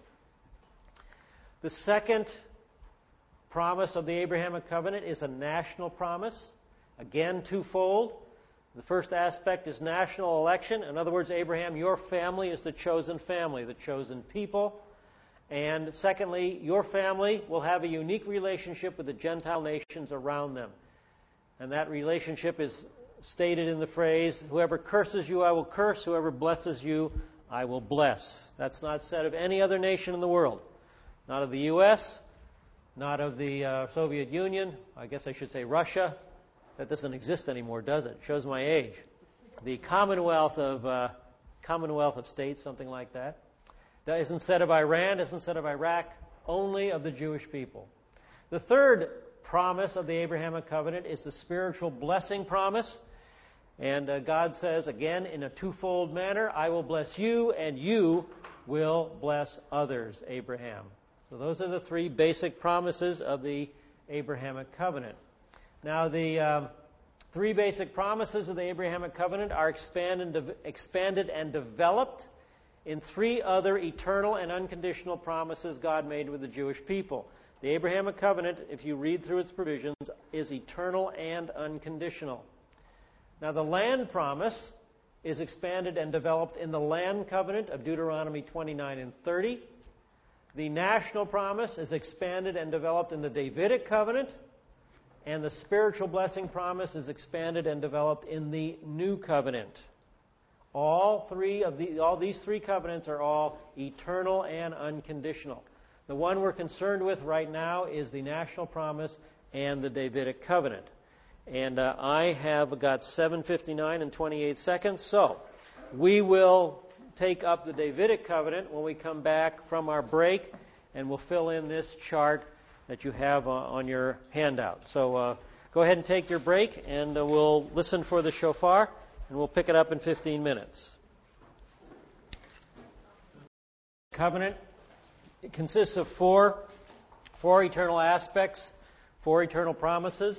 The second promise of the Abrahamic covenant is a national promise. Again, twofold. The first aspect is national election. In other words, Abraham, your family is the chosen family, the chosen people. And secondly, your family will have a unique relationship with the Gentile nations around them. And that relationship is stated in the phrase, whoever curses you, I will curse. Whoever blesses you, I will bless. That's not said of any other nation in the world. Not of the U S, not of the uh, Soviet Union. I guess I should say Russia. That doesn't exist anymore, does it? Shows my age. The Commonwealth of uh, Commonwealth of States, something like that. That isn't said of Iran, isn't said of Iraq, only of the Jewish people. The third promise of the Abrahamic covenant is the spiritual blessing promise. And uh, God says, again, in a twofold manner, I will bless you and you will bless others, Abraham. So those are the three basic promises of the Abrahamic covenant. Now, the um, three basic promises of the Abrahamic covenant are expanded, expanded and developed in three other eternal and unconditional promises God made with the Jewish people. The Abrahamic covenant, if you read through its provisions, is eternal and unconditional. Now, the land promise is expanded and developed in the land covenant of Deuteronomy twenty-nine and thirty. The national promise is expanded and developed in the Davidic covenant. And the spiritual blessing promise is expanded and developed in the new covenant. All three of the, all these three covenants are all eternal and unconditional. The one we're concerned with right now is the national promise and the Davidic covenant. And uh, I have got seven fifty-nine and twenty-eight seconds, so we will take up the Davidic covenant when we come back from our break, and we'll fill in this chart that you have uh, on your handout. So uh, go ahead and take your break, and uh, we'll listen for the shofar, and we'll pick it up in fifteen minutes. Covenant, it consists of four, four eternal aspects, four eternal promises.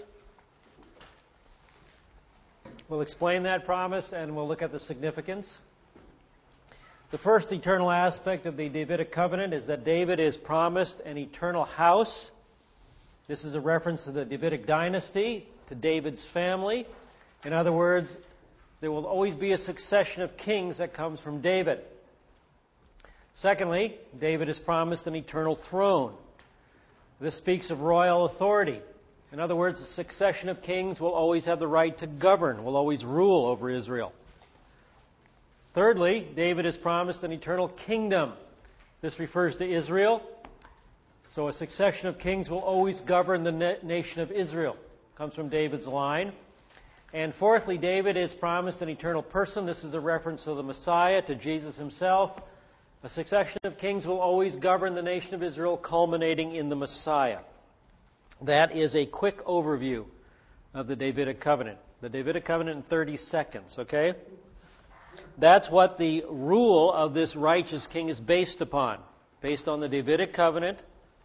We'll explain that promise, and we'll look at the significance. The first eternal aspect of the Davidic covenant is that David is promised an eternal house. This is a reference to the Davidic dynasty, to David's family. In other words, there will always be a succession of kings that comes from David. Secondly, David is promised an eternal throne. This speaks of royal authority. In other words, a succession of kings will always have the right to govern, will always rule over Israel. Thirdly, David is promised an eternal kingdom. This refers to Israel. So a succession of kings will always govern the na- nation of Israel. Comes from David's line. And fourthly, David is promised an eternal person. This is a reference to the Messiah, to Jesus himself. A succession of kings will always govern the nation of Israel, culminating in the Messiah. That is a quick overview of the Davidic covenant. The Davidic covenant in thirty seconds, okay? That's what the rule of this righteous king is based upon. Based on the Davidic covenant,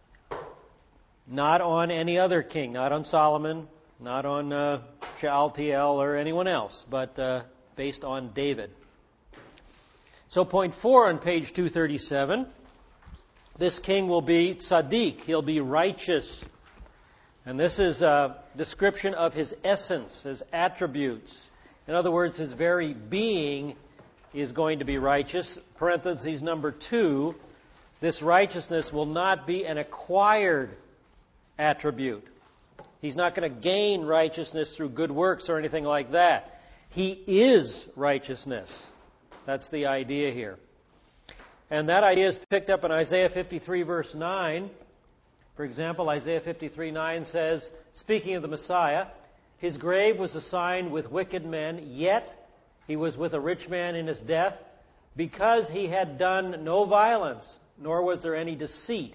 not on any other king, not on Solomon, not on uh, Shealtiel or anyone else, but uh, based on David. So point four on page two thirty-seven, this king will be tzaddik, he'll be righteous. And this is a description of his essence, his attributes. In other words, his very being is going to be righteous. Parentheses number two, this righteousness will not be an acquired attribute. He's not going to gain righteousness through good works or anything like that. He is righteousness. That's the idea here. And that idea is picked up in Isaiah fifty-three, verse nine. For example, Isaiah fifty-three, nine says, speaking of the Messiah, his grave was assigned with wicked men, yet he was with a rich man in his death, because he had done no violence, nor was there any deceit.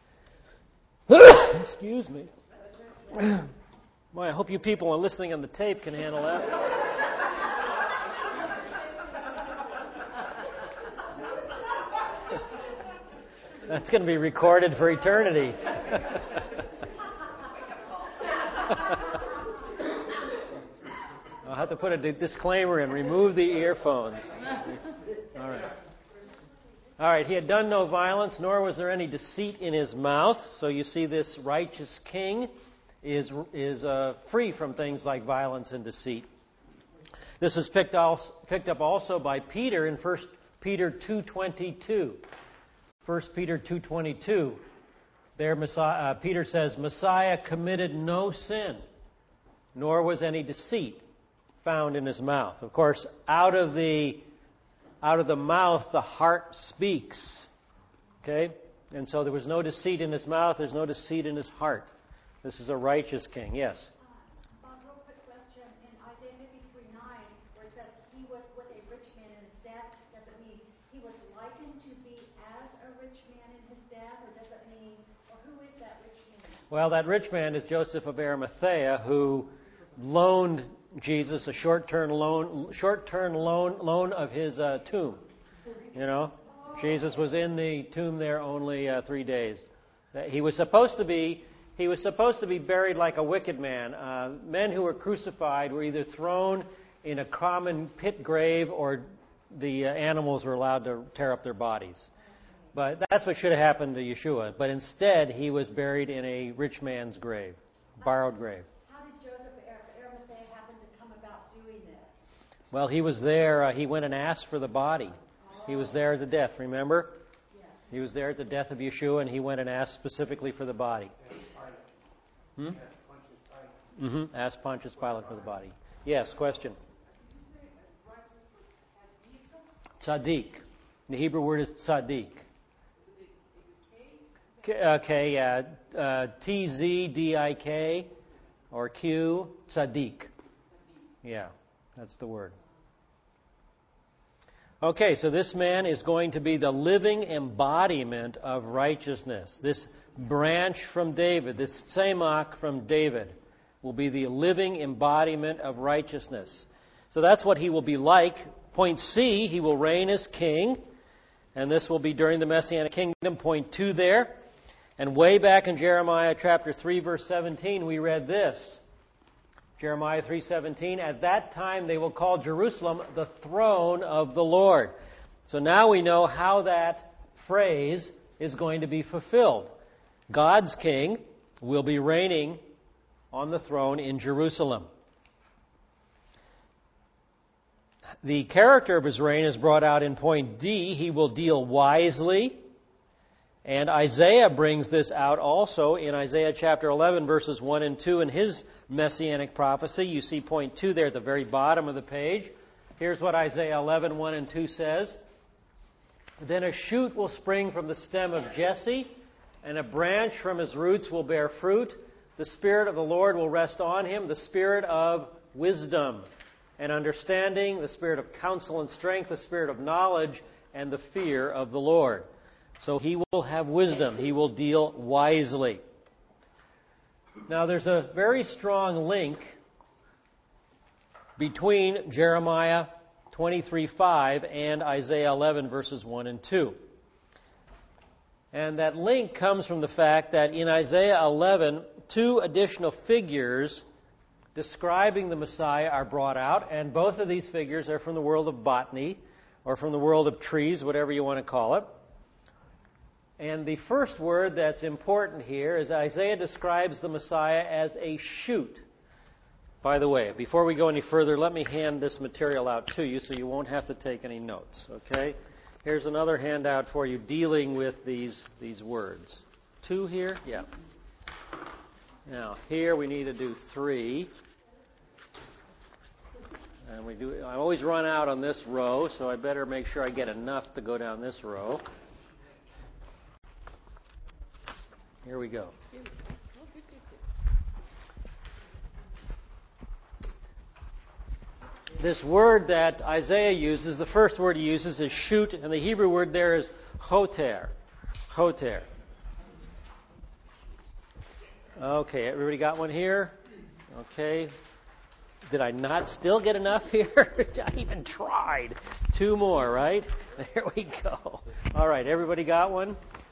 Excuse me. Boy, I hope you people are listening on the tape can handle that. That's going to be recorded for eternity. I'll have to put a disclaimer in. Remove the earphones. All right. All right. He had done no violence, nor was there any deceit in his mouth. So you see, this righteous king is is uh, free from things like violence and deceit. This is picked, also, picked up also by Peter in First Peter two twenty-two. First Peter two twenty-two. There, Messiah, uh, Peter says, Messiah committed no sin, nor was any deceit found in his mouth. Of course, out of the out of the mouth, the heart speaks. Okay? And so there was no deceit in his mouth, there's no deceit in his heart. This is a righteous king. Yes? Uh, Bob, real quick question. In Isaiah fifty-three, nine, where it says he was with a rich man in his death, does it mean he was likened to be as a rich man in his death, or does it mean, or who is that rich man? Well, that rich man is Joseph of Arimathea, who loaned Jesus a short-term loan, short-term loan, loan of his uh, tomb. You know, Jesus was in the tomb there only uh, three days. He was supposed to be. He was supposed to be buried like a wicked man. Uh, men who were crucified were either thrown in a common pit grave, or the uh, animals were allowed to tear up their bodies. But that's what should have happened to Yeshua. But instead, he was buried in a rich man's grave, borrowed grave. How did Joseph of Arimathea happen to come about doing this? Well, he was there. Uh, he went and asked for the body. He was there at the death, remember? Yes. He was there at the death of Yeshua, and he went and asked specifically for the body. Hmm? Mm-hmm. Asked Pontius Pilate for the body. Yes, question. Tzaddik. The Hebrew word is tzaddik. Okay, yeah. Uh, T Z D I K or Q, tzaddik. Yeah, that's the word. Okay, so this man is going to be the living embodiment of righteousness. This branch from David, this Tzemach from David, will be the living embodiment of righteousness. So that's what he will be like. Point C, he will reign as king, and this will be during the Messianic kingdom. Point two there. And way back in Jeremiah chapter three, verse seventeen, we read this. Jeremiah three seventeen, at that time they will call Jerusalem the throne of the Lord. So now we know how that phrase is going to be fulfilled. God's king will be reigning on the throne in Jerusalem. The character of his reign is brought out in point D. He will deal wisely. And Isaiah brings this out also in Isaiah chapter eleven, verses one and two in his messianic prophecy. You see point two there at the very bottom of the page. Here's what Isaiah eleven, one and two says. Then a shoot will spring from the stem of Jesse, and a branch from his roots will bear fruit. The Spirit of the Lord will rest on him, the Spirit of wisdom and understanding, the Spirit of counsel and strength, the Spirit of knowledge, and the fear of the Lord. So he will have wisdom. He will deal wisely. Now there's a very strong link between Jeremiah twenty-three five and Isaiah eleven, verses one and two. And that link comes from the fact that in Isaiah eleven, two additional figures describing the Messiah are brought out, and both of these figures are from the world of botany, or from the world of trees, whatever you want to call it. And the first word that's important here is Isaiah describes the Messiah as a shoot. By the way, before we go any further, let me hand this material out to you so you won't have to take any notes, okay? Here's another handout for you dealing with these, these words. Two here? Yeah. Now, here we need to do three. And we do. I always run out on this row, so I better make sure I get enough to go down this row. Here we go. This word that Isaiah uses, the first word he uses is shoot, and the Hebrew word there is hoter. Hoter. Okay, everybody got one here? Okay. Did I not still get enough here? I even tried. Two more, right? There we go. All right, everybody got one?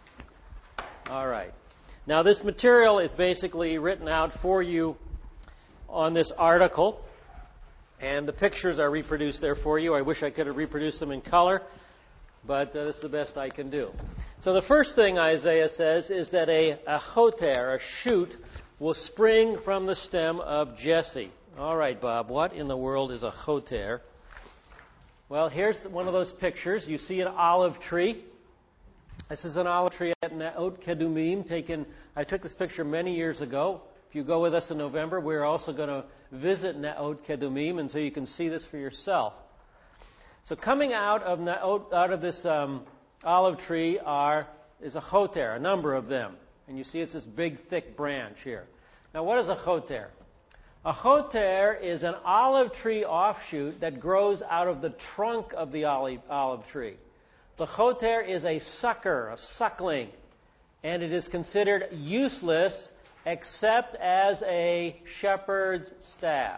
All right. Now, this material is basically written out for you on this article, and the pictures are reproduced there for you. I wish I could have reproduced them in color, but uh, this is the best I can do. So the first thing Isaiah says is that a, a hoter, a shoot, will spring from the stem of Jesse. All right, Bob, what in the world is a hoter? Well, here's one of those pictures. You see an olive tree. This is an olive tree at Ne'ot Kedumim. Taken, I took this picture many years ago. If you go with us in November, we're also going to visit Ne'ot Kedumim, and so you can see this for yourself. So coming out of Ne'ot, out of this um, olive tree are is a hoter, a number of them. And you see it's this big, thick branch here. Now, what is a hoter? A hoter is an olive tree offshoot that grows out of the trunk of the olive, olive tree. The hoter is a sucker, a suckling, and it is considered useless except as a shepherd's staff.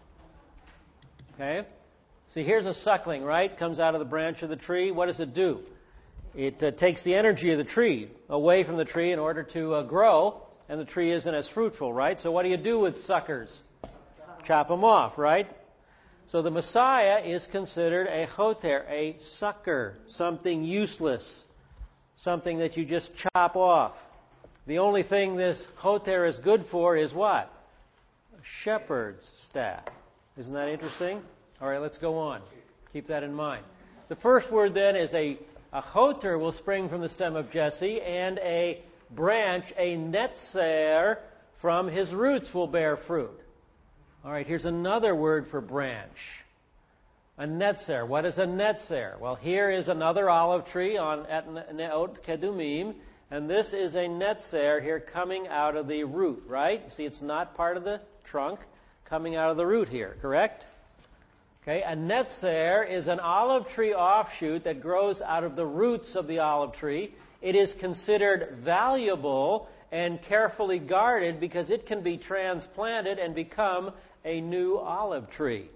Okay? See, here's a suckling, right? Comes out of the branch of the tree. What does it do? It uh, takes the energy of the tree away from the tree in order to uh, grow, and the tree isn't as fruitful, right? So what do you do with suckers? Chop them off, right? So the Messiah is considered a hoter, a sucker, something useless, something that you just chop off. The only thing this hoter is good for is what? A shepherd's staff. Isn't that interesting? All right, let's go on. Keep that in mind. The first word then is a, a hoter will spring from the stem of Jesse, and a branch, a netzer, from his roots will bear fruit. All right, here's another word for branch. A netzer. What is a netzer? Well, here is another olive tree on at Ne'ot Kedumim, and this is a netzer here coming out of the root, right? See, it's not part of the trunk, coming out of the root here, correct? Okay, a netzer is an olive tree offshoot that grows out of the roots of the olive tree. It is considered valuable and carefully guarded because it can be transplanted and become a new olive tree.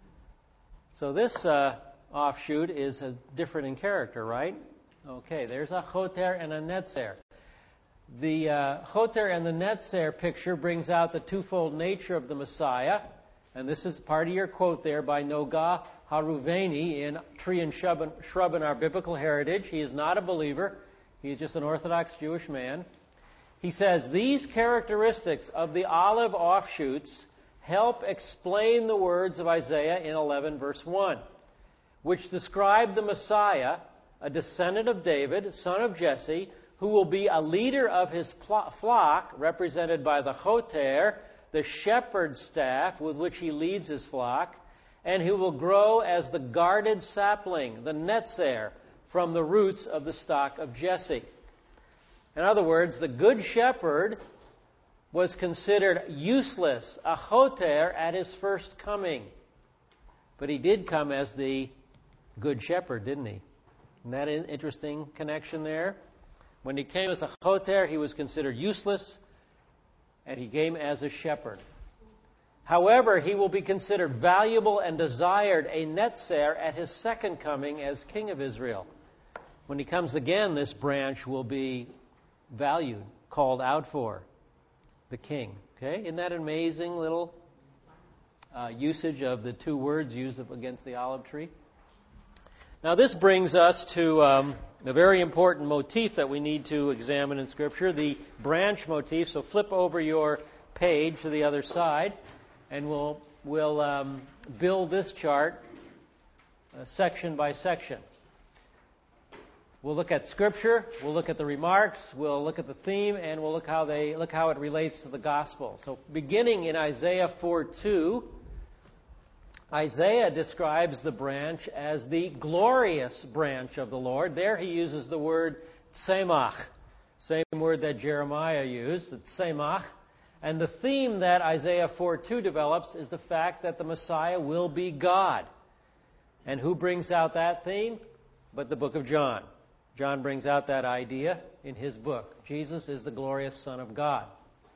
So this uh, offshoot is uh, different in character, right? Okay, there's a choter and a netzer. The uh, choter and the netzer picture brings out the twofold nature of the Messiah. And this is part of your quote there by Noga Haruveni in Tree and Shrub, Shrub in Our Biblical Heritage. He is not a believer. He is just an Orthodox Jewish man. He says, these characteristics of the olive offshoots help explain the words of Isaiah in eleven verse one, which describe the Messiah, a descendant of David, son of Jesse, who will be a leader of his flock, represented by the choter, the shepherd's staff with which he leads his flock, and who will grow as the guarded sapling, the netzer, from the roots of the stock of Jesse. In other words, the good shepherd was considered useless, a choter, at his first coming. But he did come as the good shepherd, didn't he? Isn't that an interesting connection there? When he came as a choter, he was considered useless, and he came as a shepherd. However, he will be considered valuable and desired, a netzer, at his second coming as king of Israel. When he comes again, this branch will be valued, called out for, the king. Okay? Isn't that an amazing little uh, usage of the two words used against the olive tree? Now this brings us to um, a very important motif that we need to examine in Scripture, the branch motif. So flip over your page to the other side, and we'll, we'll um, build this chart uh, section by section. We'll look at Scripture, we'll look at the remarks, we'll look at the theme, and we'll look how they look how it relates to the gospel. So beginning in Isaiah four two, Isaiah describes the branch as the glorious branch of the Lord. There he uses the word tzemach, same word that Jeremiah used, tzemach. And the theme that Isaiah four two develops is the fact that the Messiah will be God. And who brings out that theme? But the book of John. John brings out that idea in his book. Jesus is the glorious Son of God.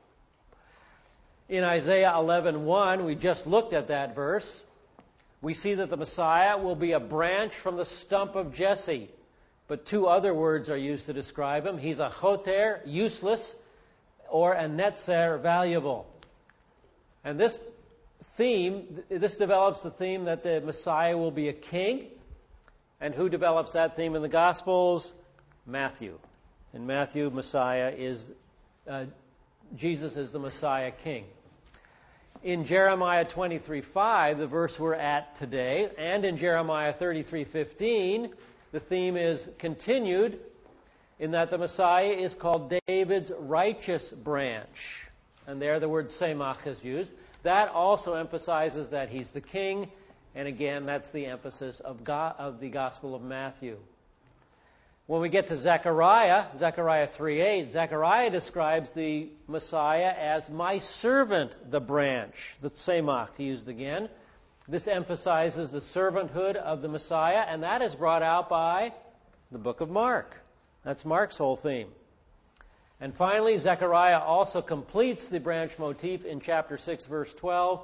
In Isaiah eleven one, we just looked at that verse. We see that the Messiah will be a branch from the stump of Jesse. But two other words are used to describe him. He's a choter, useless, or a netzer, valuable. And this theme, this develops the theme that the Messiah will be a king. And who develops that theme in the Gospels? Matthew. In Matthew, Messiah is, uh, Jesus is the Messiah King. In Jeremiah twenty-three five, the verse we're at today, and in Jeremiah thirty-three fifteen, the theme is continued in that the Messiah is called David's righteous branch. And there the word tzemach is used. That also emphasizes that he's the king. And again, that's the emphasis of, God, of the Gospel of Matthew. When we get to Zechariah, Zechariah three eight, Zechariah describes the Messiah as my servant, the branch. The tzemach used again. This emphasizes the servanthood of the Messiah, and that is brought out by the book of Mark. That's Mark's whole theme. And finally, Zechariah also completes the branch motif in chapter six, verse twelve,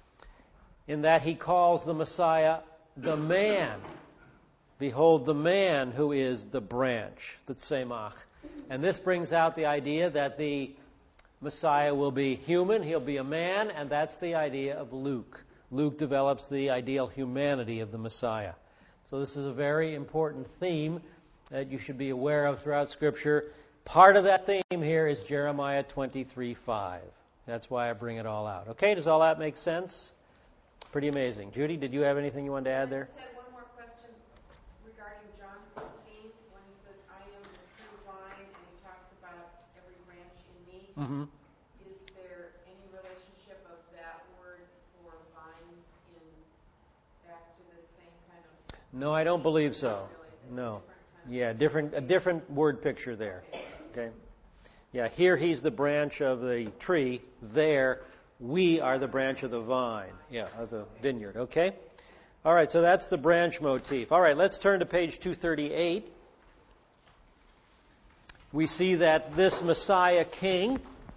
in that he calls the Messiah the man. Behold the man who is the branch, the tzemach. And this brings out the idea that the Messiah will be human, he'll be a man, and that's the idea of Luke. Luke develops the ideal humanity of the Messiah. So this is a very important theme that you should be aware of throughout Scripture. Part of that theme here is Jeremiah twenty-three five. That's why I bring it all out. Okay, does all that make sense? Pretty amazing. Judy, did you have anything you wanted to add there? I just had one more question regarding John fourteen, when he says, I am the true vine, and he talks about every branch in me. Mm-hmm. Is there any relationship of that word for vine in back to the same kind of... No, I don't believe so. No. Yeah, different a different word picture there. Okay. Yeah, here he's the branch of the tree. There, we are the branch of the vine. Yeah, of the vineyard. Okay. All right, so that's the branch motif. All right, let's turn to page two thirty-eight. We see that this Messiah king,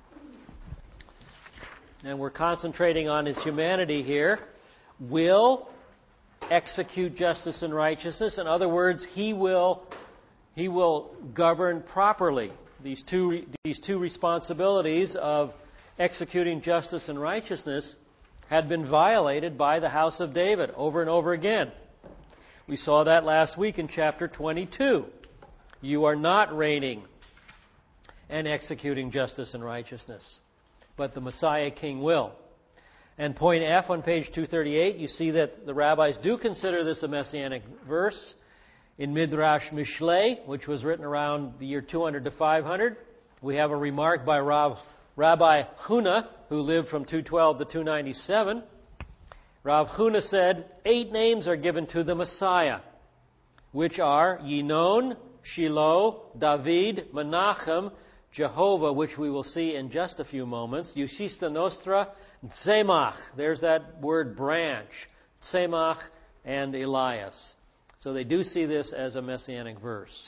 and we're concentrating on his humanity here, will execute justice and righteousness. In other words, he will he will govern properly. These two these two responsibilities of executing justice and righteousness had been violated by the house of David over and over again. We saw that last week in chapter twenty-two. You are not reigning and executing justice and righteousness, but the Messiah king will. And point F on page two thirty-eight, you see that the rabbis do consider this a messianic verse. In Midrash Mishlei, which was written around the year two hundred to five hundred, we have a remark by Rav, Rabbi Huna, who lived from two twelve to two ninety-seven. Rav Huna said, eight names are given to the Messiah, which are Yinon, Shiloh, David, Menachem, Jehovah, which we will see in just a few moments, Yeshista Nostra, Tzemach. There's that word branch, Tzemach and Elias. So they do see this as a messianic verse.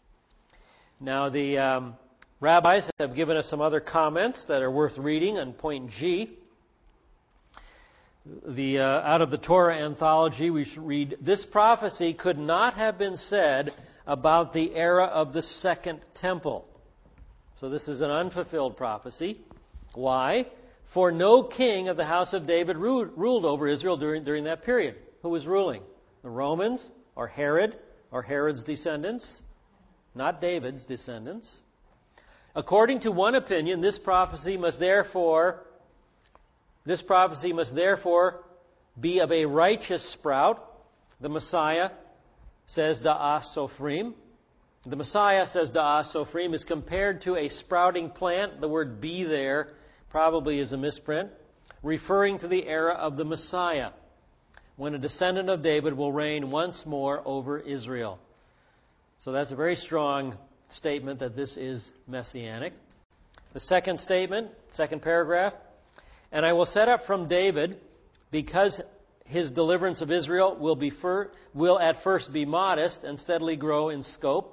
Now the um, rabbis have given us some other comments that are worth reading on point G. The uh, out of the Torah anthology, we should read, this prophecy could not have been said about the era of the second temple. So this is an unfulfilled prophecy. Why? For no king of the house of David ruled, ruled over Israel during, during that period. Who was ruling? The Romans, or Herod, or Herod's descendants? Not David's descendants. According to one opinion, this prophecy must therefore, this prophecy must therefore be of a righteous sprout. The Messiah, says Da'as Sofrim. The Messiah, says Da'as Sofrim, is compared to a sprouting plant. The word be there probably is a misprint, referring to the era of the Messiah, when a descendant of David will reign once more over Israel. So that's a very strong statement that this is messianic. The second statement, second paragraph, and I will set up from David, because his deliverance of Israel will be fir- will at first be modest and steadily grow in scope.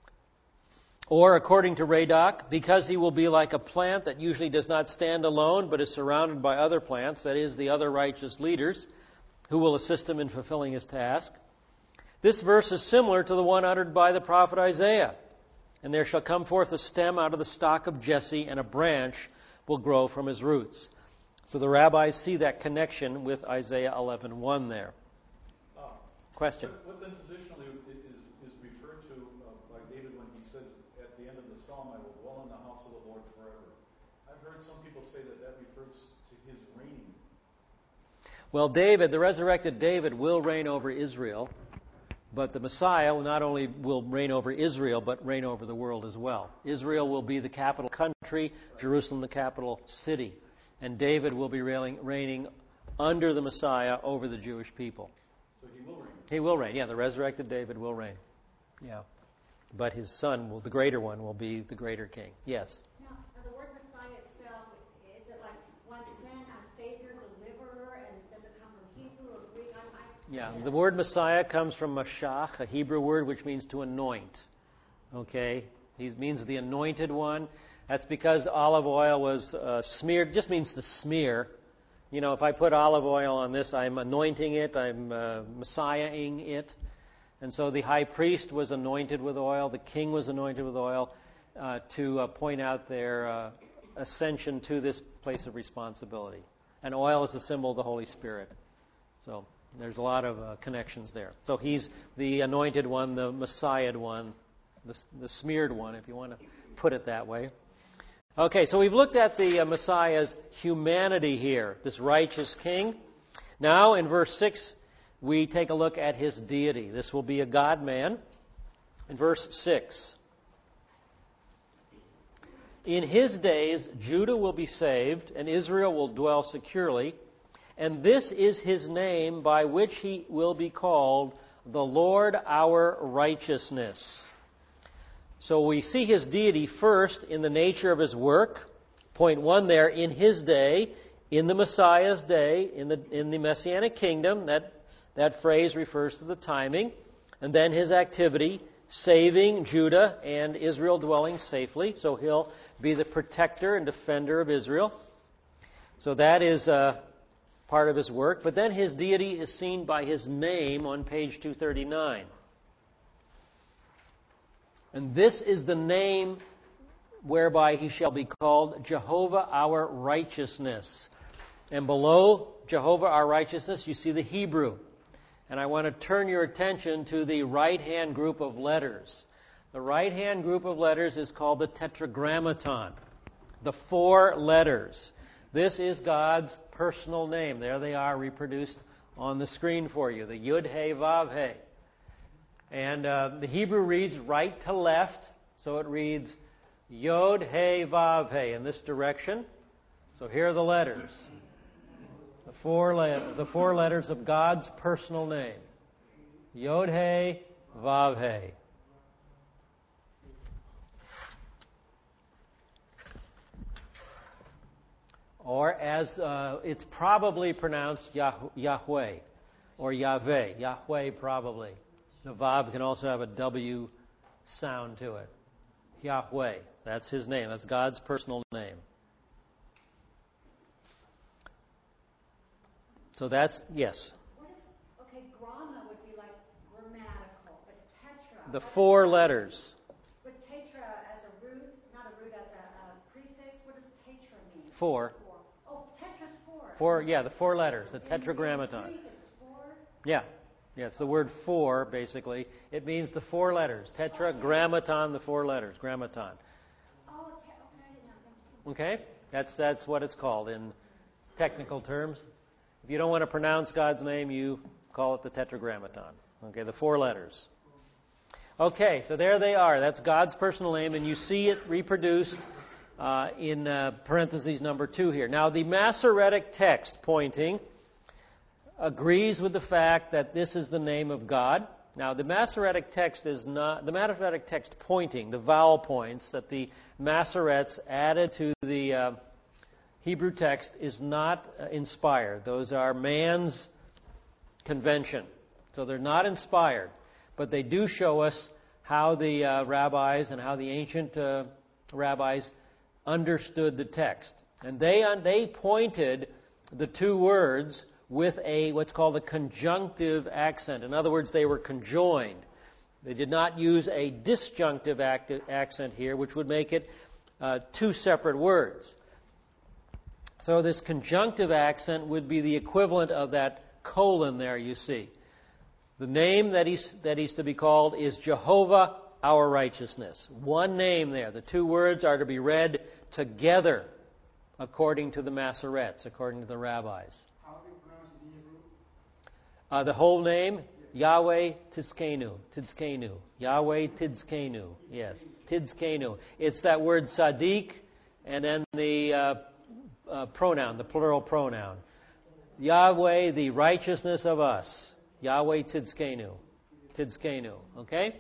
Or, according to Radak, because he will be like a plant that usually does not stand alone but is surrounded by other plants, that is, the other righteous leaders who will assist him in fulfilling his task. This verse is similar to the one uttered by the prophet Isaiah. And there shall come forth a stem out of the stock of Jesse, and a branch will grow from his roots. So the rabbis see that connection with Isaiah eleven one there. Uh, Question? What, what then positionally is, is referred to uh, by David when he says at the end of the psalm, I will dwell in the house of the Lord forever? I've heard some people say that that refers to his reigning. Well, David, the resurrected David, will reign over Israel, but the Messiah not only will reign over Israel, but reign over the world as well. Israel will be the capital country, Jerusalem the capital city, and David will be reigning under the Messiah over the Jewish people. So he will reign. He will reign, yeah, the resurrected David will reign. Yeah. But his son, will, the greater one, will be the greater king. Yes? Now, the word Messiah itself, is it like one sent, a Savior, deliverer, and does it come from Hebrew or Greek? I, I, Yeah, the word Messiah comes from Mashach, a Hebrew word which means to anoint. Okay? He means the anointed one. That's because olive oil was uh, smeared, just means to smear. You know, if I put olive oil on this, I'm anointing it, I'm uh, Messiahing it. And so the high priest was anointed with oil, the king was anointed with oil uh, to uh, point out their uh, ascension to this place of responsibility. And oil is a symbol of the Holy Spirit. So there's a lot of uh, connections there. So he's the anointed one, the Messiahed one, the, the smeared one, if you want to put it that way. Okay, so we've looked at the uh, Messiah's humanity here, this righteous king. Now, in verse six, we take a look at his deity. This will be a God-man. In verse six, in his days, Judah will be saved, and Israel will dwell securely. And this is his name by which he will be called, the Lord our righteousness. So we see his deity first in the nature of his work. Point one there, in his day, in the Messiah's day, in the in the Messianic kingdom, that That phrase refers to the timing. And then his activity, saving Judah and Israel dwelling safely. So he'll be the protector and defender of Israel. So that is uh, part of his work. But then his deity is seen by his name on page two thirty-nine. And this is the name whereby he shall be called Jehovah our righteousness. And below Jehovah our righteousness, you see the Hebrew. And I want to turn your attention to the right-hand group of letters. The right-hand group of letters is called the Tetragrammaton, the four letters. This is God's personal name. There they are reproduced on the screen for you, the Yud He Vav He. And uh, the Hebrew reads right to left, so it reads Yod He Vav He in this direction. So here are the letters. The four, le- the four letters of God's personal name. Yod He Vav He. Or as uh, it's probably pronounced Yah- Yahweh or Yahweh. Yahweh probably. The Vav can also have a W sound to it. Yahweh. That's his name. That's God's personal name. So that's, yes. What is, okay, gramma would be like grammatical, but tetra. The four letters. But tetra as a root, not a root as a, a prefix, what does tetra mean? Four. Four. Oh, tetra's four. Four, yeah, the four letters, the In Tetragrammaton. Greek it's four. Yeah. Yeah, it's the word four, basically. It means the four letters. Tetragrammaton, the four letters. Grammaton. Oh, te- okay, I didn't know. Okay? That's that's what it's called in technical terms. If you don't want to pronounce God's name, you call it the Tetragrammaton. Okay, the four letters. Okay, so there they are. That's God's personal name, and you see it reproduced uh, in uh, parentheses number two here. Now, the Masoretic text pointing agrees with the fact that this is the name of God. Now, the Masoretic text is not, the Masoretic text pointing, the vowel points that the Masoretes added to the uh, Hebrew text is not uh, inspired. Those are man's convention. So they're not inspired. But they do show us how the uh, rabbis and how the ancient uh, rabbis understood the text. And they, uh, they pointed the two words with a what's called a conjunctive accent. In other words, they were conjoined. They did not use a disjunctive act- accent here, which would make it uh, two separate words. So this conjunctive accent would be the equivalent of that colon there you see. The name that he's, that he's to be called is Jehovah our righteousness. One name there. The two words are to be read together according to the Masoretes, according to the rabbis. How do you pronounce it in Hebrew? Uh, the whole name, Yahweh Tzidkenu. Tzidkenu. Yahweh Tzidkenu. Yes, Tzidkenu. It's that word Sadiq and then the uh, uh, pronoun, the plural pronoun. Yahweh, the righteousness of us. Yahweh Tzidkenu. Tzidkenu. Okay?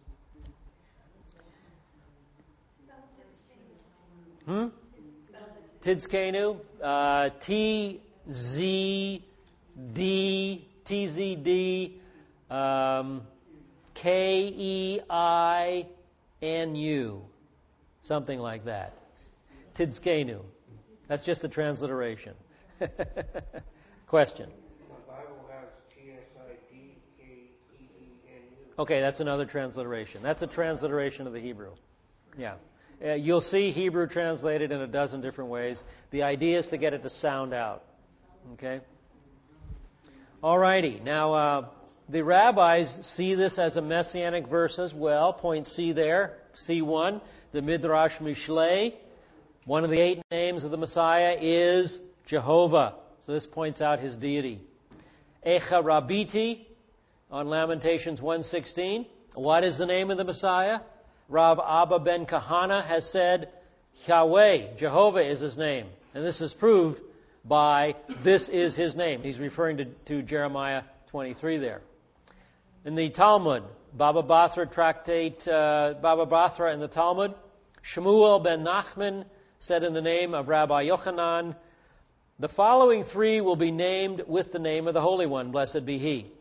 Hmm? Tzidkenu. Uh, T Z D T Z D um, K E I N U. Something like that. Tzidkenu. That's just a transliteration. Question. The Bible has T S I D K E E N U. Okay, that's another transliteration. That's a transliteration of the Hebrew. Yeah. Uh, you'll see Hebrew translated in a dozen different ways. The idea is to get it to sound out. Okay? Alrighty. Now, uh, the rabbis see this as a messianic verse as well. Point C there. C one. The Midrash Mishlei. One of the eight names of the Messiah is Jehovah. So this points out his deity. Echa Rabiti on Lamentations one sixteen. What is the name of the Messiah? Rav Abba ben Kahana has said, Yahweh, Jehovah is his name. And this is proved by, this is his name. He's referring to, to Jeremiah twenty-three there. In the Talmud, Baba Batra tractate, uh, Baba Batra in the Talmud, Shmuel ben Nachman said in the name of Rabbi Yochanan, the following three will be named with the name of the Holy One, blessed be he.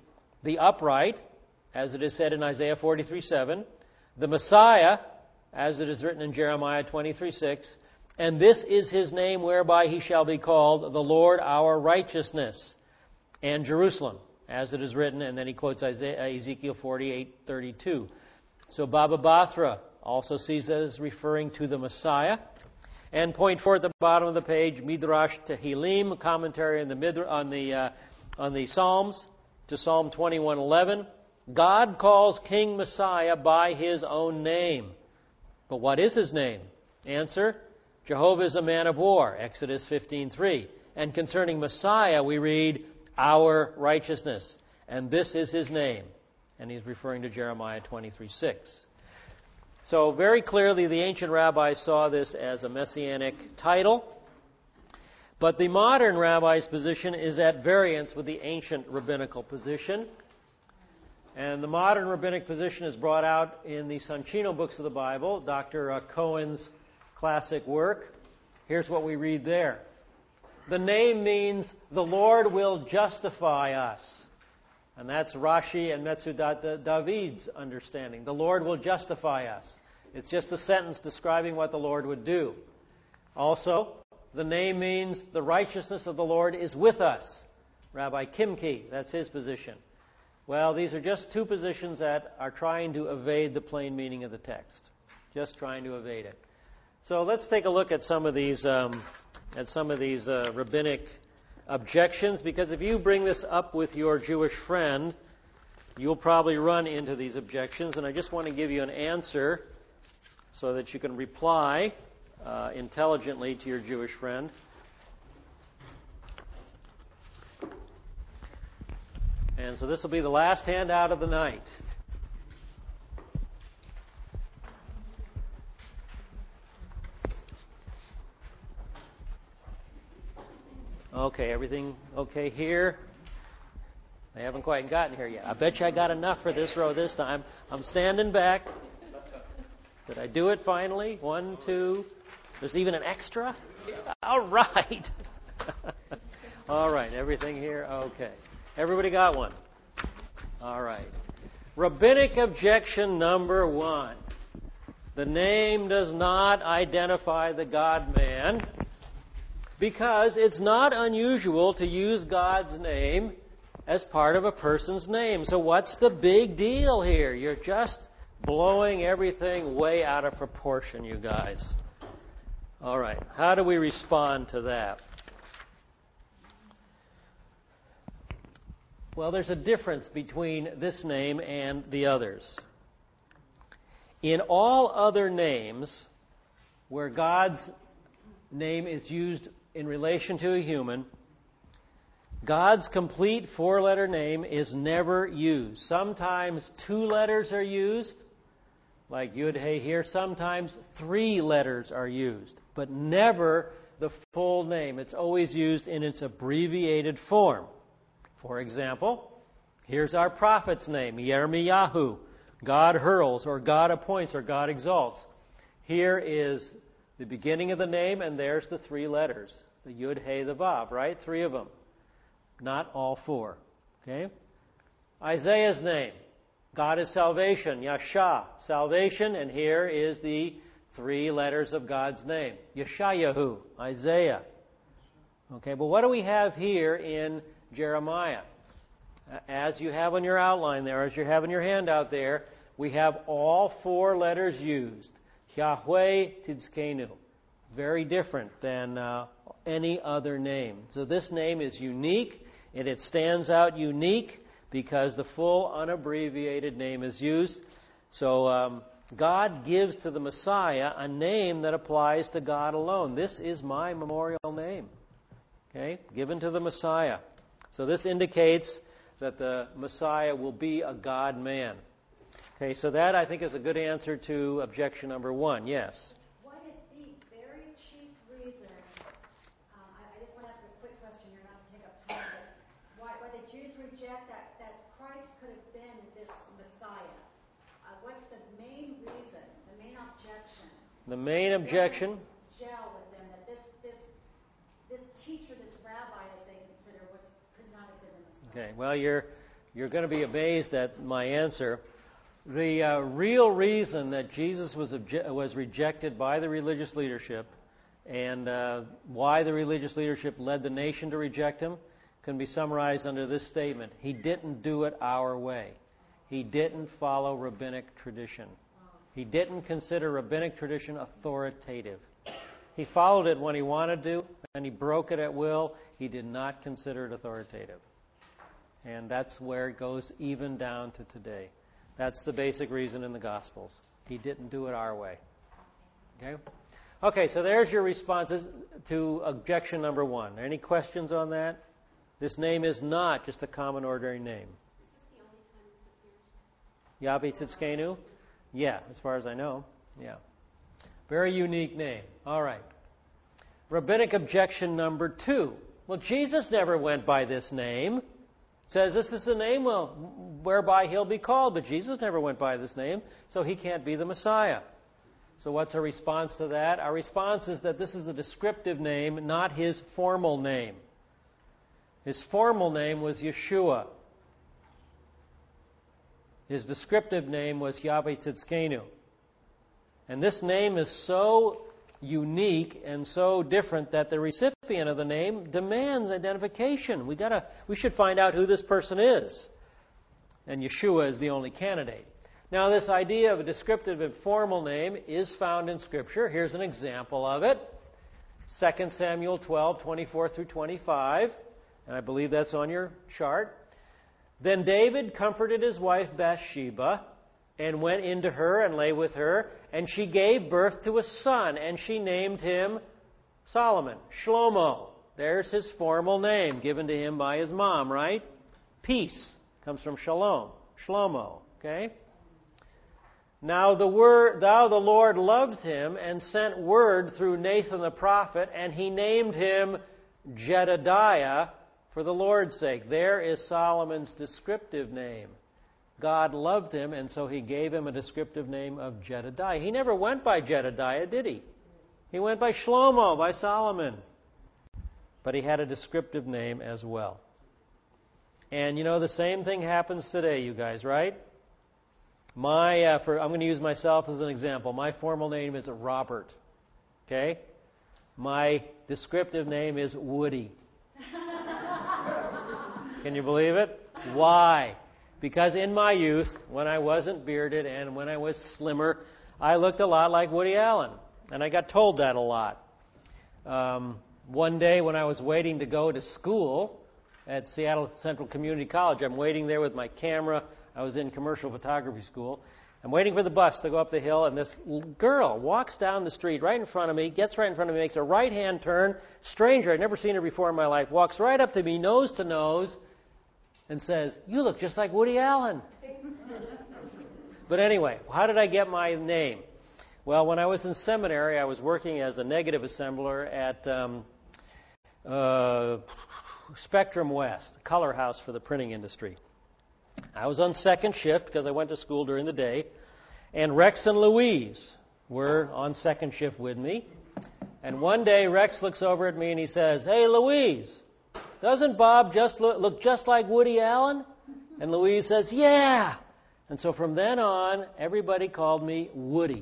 the upright, as it is said in Isaiah forty-three seven, the Messiah, as it is written in Jeremiah twenty-three six, and this is his name whereby he shall be called the Lord our righteousness, and Jerusalem, as it is written, and then he quotes Isaiah, Ezekiel forty-eight thirty-two. So Baba Batra also sees that as referring to the Messiah. And point four at the bottom of the page, Midrash Tehillim, commentary on the Midra, on the uh, on the Psalms, to Psalm twenty-one eleven. God calls King Messiah by his own name. But what is his name? Answer, Jehovah is a man of war, Exodus fifteen three. And concerning Messiah, we read, our righteousness. And this is his name. And he's referring to Jeremiah twenty-three six. So very clearly the ancient rabbis saw this as a messianic title. But the modern rabbi's position is at variance with the ancient rabbinical position. And the modern rabbinic position is brought out in the Soncino books of the Bible, Doctor Cohen's classic work. Here's what we read there. The name means the Lord will justify us. And that's Rashi and Metzudat David's understanding. The Lord will justify us. It's just a sentence describing what the Lord would do. Also, the name means the righteousness of the Lord is with us. Rabbi Kimke, that's his position. Well, these are just two positions that are trying to evade the plain meaning of the text. Just trying to evade it. So let's take a look at some of these um, at some of these uh, rabbinic objections, because if you bring this up with your Jewish friend, you'll probably run into these objections, and I just want to give you an answer so that you can reply uh, intelligently to your Jewish friend. And so this will be the last handout of the night. Okay, everything okay here? I haven't quite gotten here yet. I bet you I got enough for this row this time. I'm standing back. Did I do it finally? One, two. There's even an extra? All right. All right, everything here? Okay. Everybody got one? All right. Rabbinic objection number one. The name does not identify the God-man, because it's not unusual to use God's name as part of a person's name. So what's the big deal here? You're just blowing everything way out of proportion, you guys. All right. How do we respond to that? Well, there's a difference between this name and the others. In all other names where God's name is used in relation to a human, God's complete four-letter name is never used. Sometimes two letters are used, like Yud Hey here. Sometimes three letters are used, but never the full name. It's always used in its abbreviated form. For example, here's our prophet's name, Yirmiyahu. God hurls, or God appoints, or God exalts. Here is the beginning of the name, and there's the three letters. The Yud, Hey, the Vav, right? Three of them. Not all four. Okay? Isaiah's name. God is salvation. Yasha, salvation, and here is the three letters of God's name. Yeshayahu, Isaiah. Okay, but what do we have here in Jeremiah? As you have on your outline there, as you have in your handout there, we have all four letters used. Yahweh Tzidkenu. Very different than uh, any other name. So this name is unique, and it stands out unique because the full unabbreviated name is used. So um, God gives to the Messiah a name that applies to God alone. This is my memorial name. Okay? Given to the Messiah. So this indicates that the Messiah will be a God-man. Okay, so that I think is a good answer to objection number one. Yes? What is the very chief reason, um, I, I just want to ask a quick question here, not to take up time, but why, why the Jews reject that, that Christ could have been this Messiah? Uh, what's the main reason, the main objection? The main objection? Gel with them, that this, this, this teacher, this rabbi, as they consider, was could not have been the Messiah. Okay, well, you're you're going to be amazed at my answer. The uh, real reason that Jesus was obje- was rejected by the religious leadership and uh, why the religious leadership led the nation to reject him can be summarized under this statement. He didn't do it our way. He didn't follow rabbinic tradition. He didn't consider rabbinic tradition authoritative. He followed it when he wanted to, and he broke it at will. He did not consider it authoritative. And that's where it goes even down to today. That's the basic reason in the Gospels. He didn't do it our way. Okay? Okay, so there's your responses to objection number one. Any questions on that? This name is not just a common ordinary name. Is this the only time this appears? Yahweh Tzidkenu? Yeah, as far as I know. Yeah. Very unique name. All right. Rabbinic objection number two. Well, Jesus never went by this name. It says this is the name well, whereby he'll be called, but Jesus never went by this name, so he can't be the Messiah. So what's our response to that? Our response is that this is a descriptive name, not his formal name. His formal name was Yeshua. His descriptive name was Yahweh Tzidkenu. And this name is so unique and so different that the recipient of the name demands identification. We gotta, we should find out who this person is. And Yeshua is the only candidate. Now, this idea of a descriptive and formal name is found in Scripture. Here's an example of it. Second Samuel twelve, twenty-four through twenty-five. And I believe that's on your chart. Then David comforted his wife Bathsheba and went into her and lay with her. And she gave birth to a son, and she named him Solomon, Shlomo. There's his formal name given to him by his mom, right? Peace comes from shalom, Shlomo, okay? Now the word, thou the Lord loved him and sent word through Nathan the prophet, and he named him Jedediah for the Lord's sake. There is Solomon's descriptive name. God loved him, and so he gave him a descriptive name of Jedediah. He never went by Jedediah, did he? He went by Shlomo, by Solomon. But he had a descriptive name as well. And you know, the same thing happens today, you guys, right? My, uh, for, I'm going to use myself as an example. My formal name is Robert. Okay? My descriptive name is Woody. Can you believe it? Why? Because in my youth, when I wasn't bearded and when I was slimmer, I looked a lot like Woody Allen. And I got told that a lot. Um, one day when I was waiting to go to school at Seattle Central Community College, I'm waiting there with my camera. I was in commercial photography school. I'm waiting for the bus to go up the hill, and this girl walks down the street right in front of me, gets right in front of me, makes a right-hand turn. Stranger, I'd never seen her before in my life, walks right up to me, nose to nose, and says, "You look just like Woody Allen." But anyway, how did I get my name? Well, when I was in seminary, I was working as a negative assembler at um, uh, Spectrum West, a color house for the printing industry. I was on second shift because I went to school during the day, and Rex and Louise were on second shift with me. And one day, Rex looks over at me and he says, "Hey, Louise, doesn't Bob just look, look just like Woody Allen?" And Louise says, "Yeah." And so from then on, everybody called me Woody.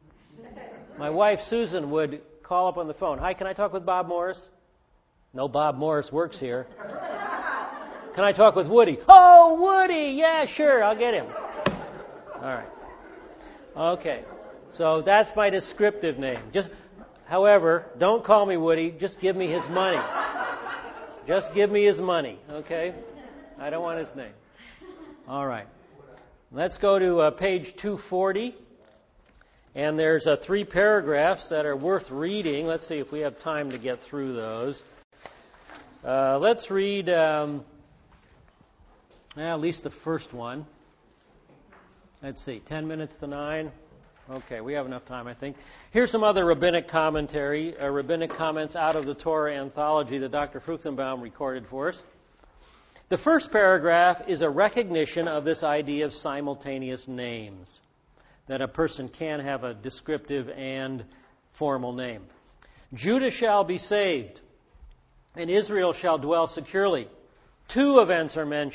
My wife, Susan, would call up on the phone. "Hi, can I talk with Bob Morris?" "No, Bob Morris works here." "Can I talk with Woody?" "Oh, Woody! Yeah, sure, I'll get him." All right. Okay. So that's my descriptive name. Just, however, don't call me Woody. Just give me his money. Just give me his money, okay? I don't want his name. All right. Let's go to uh, page two forty. And there's uh, three paragraphs that are worth reading. Let's see if we have time to get through those. Uh, let's read um, at least the first one. Let's see, ten minutes to nine. Okay, we have enough time, I think. Here's some other rabbinic commentary, uh, rabbinic comments out of the Torah anthology that Doctor Fruchtenbaum recorded for us. The first paragraph is a recognition of this idea of simultaneous names, that a person can have a descriptive and formal name. Judah shall be saved, and Israel shall dwell securely. Two events are mentioned,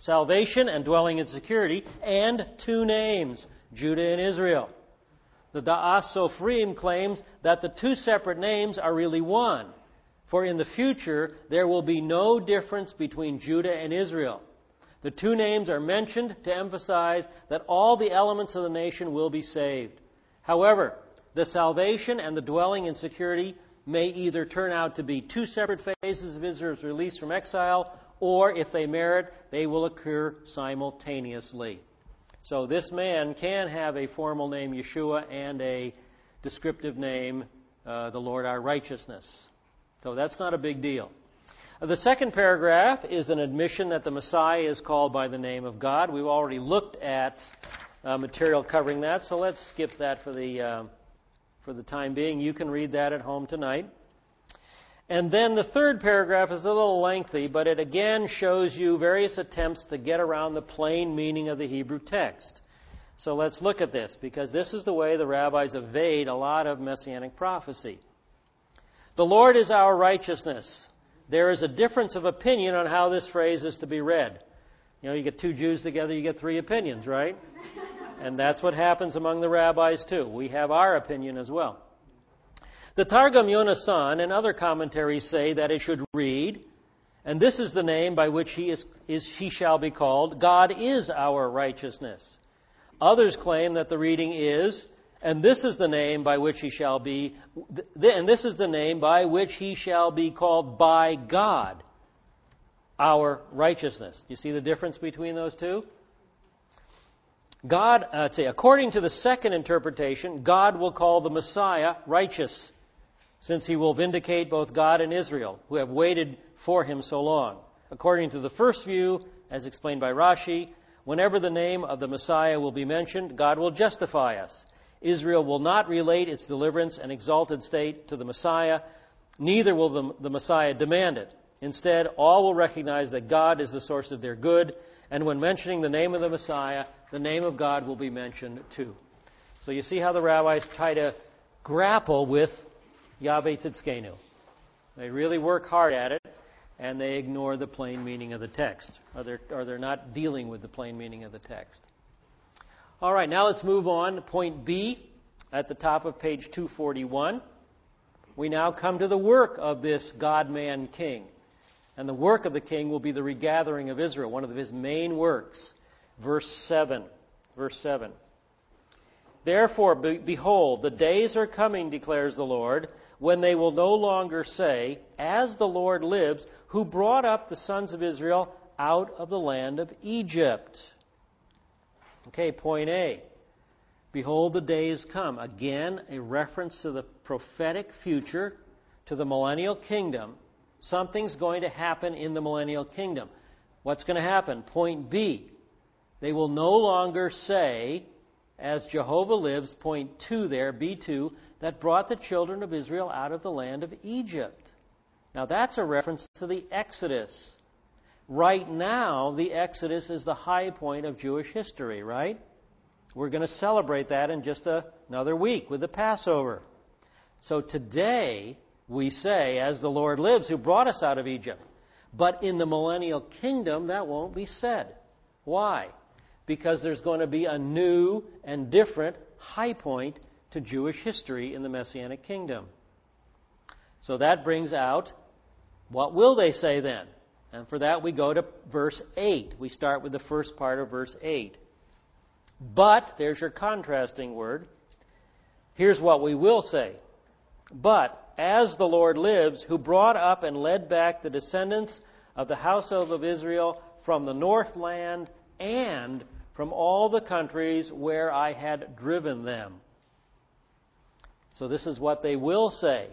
salvation and dwelling in security, and two names, Judah and Israel. The Da'as Sophrim claims that the two separate names are really one, for in the future there will be no difference between Judah and Israel. The two names are mentioned to emphasize that all the elements of the nation will be saved. However, the salvation and the dwelling in security may either turn out to be two separate phases of Israel's release from exile, or if they merit, they will occur simultaneously. So this man can have a formal name, Yeshua, and a descriptive name, uh, the Lord our righteousness. So that's not a big deal. Uh, the second paragraph is an admission that the Messiah is called by the name of God. We've already looked at uh, material covering that, so let's skip that for the uh, for the time being. You can read that at home tonight. And then the third paragraph is a little lengthy, but it again shows you various attempts to get around the plain meaning of the Hebrew text. So let's look at this, because this is the way the rabbis evade a lot of messianic prophecy. The Lord is our righteousness. There is a difference of opinion on how this phrase is to be read. You know, you get two Jews together, you get three opinions, right? And that's what happens among the rabbis too. We have our opinion as well. The Targum Yonasan and other commentaries say that it should read, and this is the name by which he is, is he shall be called, God is our righteousness. Others claim that the reading is, and this is the name by which he shall be, and this is the name by which he shall be called by God, our righteousness. You see the difference between those two? God, uh, say, according to the second interpretation, God will call the Messiah righteous, since he will vindicate both God and Israel, who have waited for him so long. According to the first view, as explained by Rashi, whenever the name of the Messiah will be mentioned, God will justify us. Israel will not relate its deliverance and exalted state to the Messiah, neither will the, the Messiah demand it. Instead, all will recognize that God is the source of their good, and when mentioning the name of the Messiah, the name of God will be mentioned too. So you see how the rabbis try to grapple with Yahweh Tzidkenu. They really work hard at it, and they ignore the plain meaning of the text, or they're, or they're not dealing with the plain meaning of the text. All right, now let's move on to point B at the top of page two forty-one. We now come to the work of this God-man king. And the work of the king will be the regathering of Israel, one of his main works. Verse seven. Verse seven. Therefore, be- behold, the days are coming, declares the Lord, when they will no longer say, as the Lord lives, who brought up the sons of Israel out of the land of Egypt. Okay, point A. Behold, the days come. Again, a reference to the prophetic future, to the millennial kingdom. Something's going to happen in the millennial kingdom. What's going to happen? Point B. They will no longer say, as Jehovah lives, point two there, B two, that brought the children of Israel out of the land of Egypt. Now that's a reference to the Exodus. Right now, the Exodus is the high point of Jewish history, right? We're going to celebrate that in just a, another week with the Passover. So today, we say, as the Lord lives, who brought us out of Egypt. But in the millennial kingdom, that won't be said. Why? Because there's going to be a new and different high point to Jewish history in the Messianic kingdom. So that brings out, what will they say then? And for that we go to verse eight. We start with the first part of verse eight. But, there's your contrasting word. Here's what we will say. But, as the Lord lives, who brought up and led back the descendants of the household of Israel from the north land and from all the countries where I had driven them. So this is what they will say.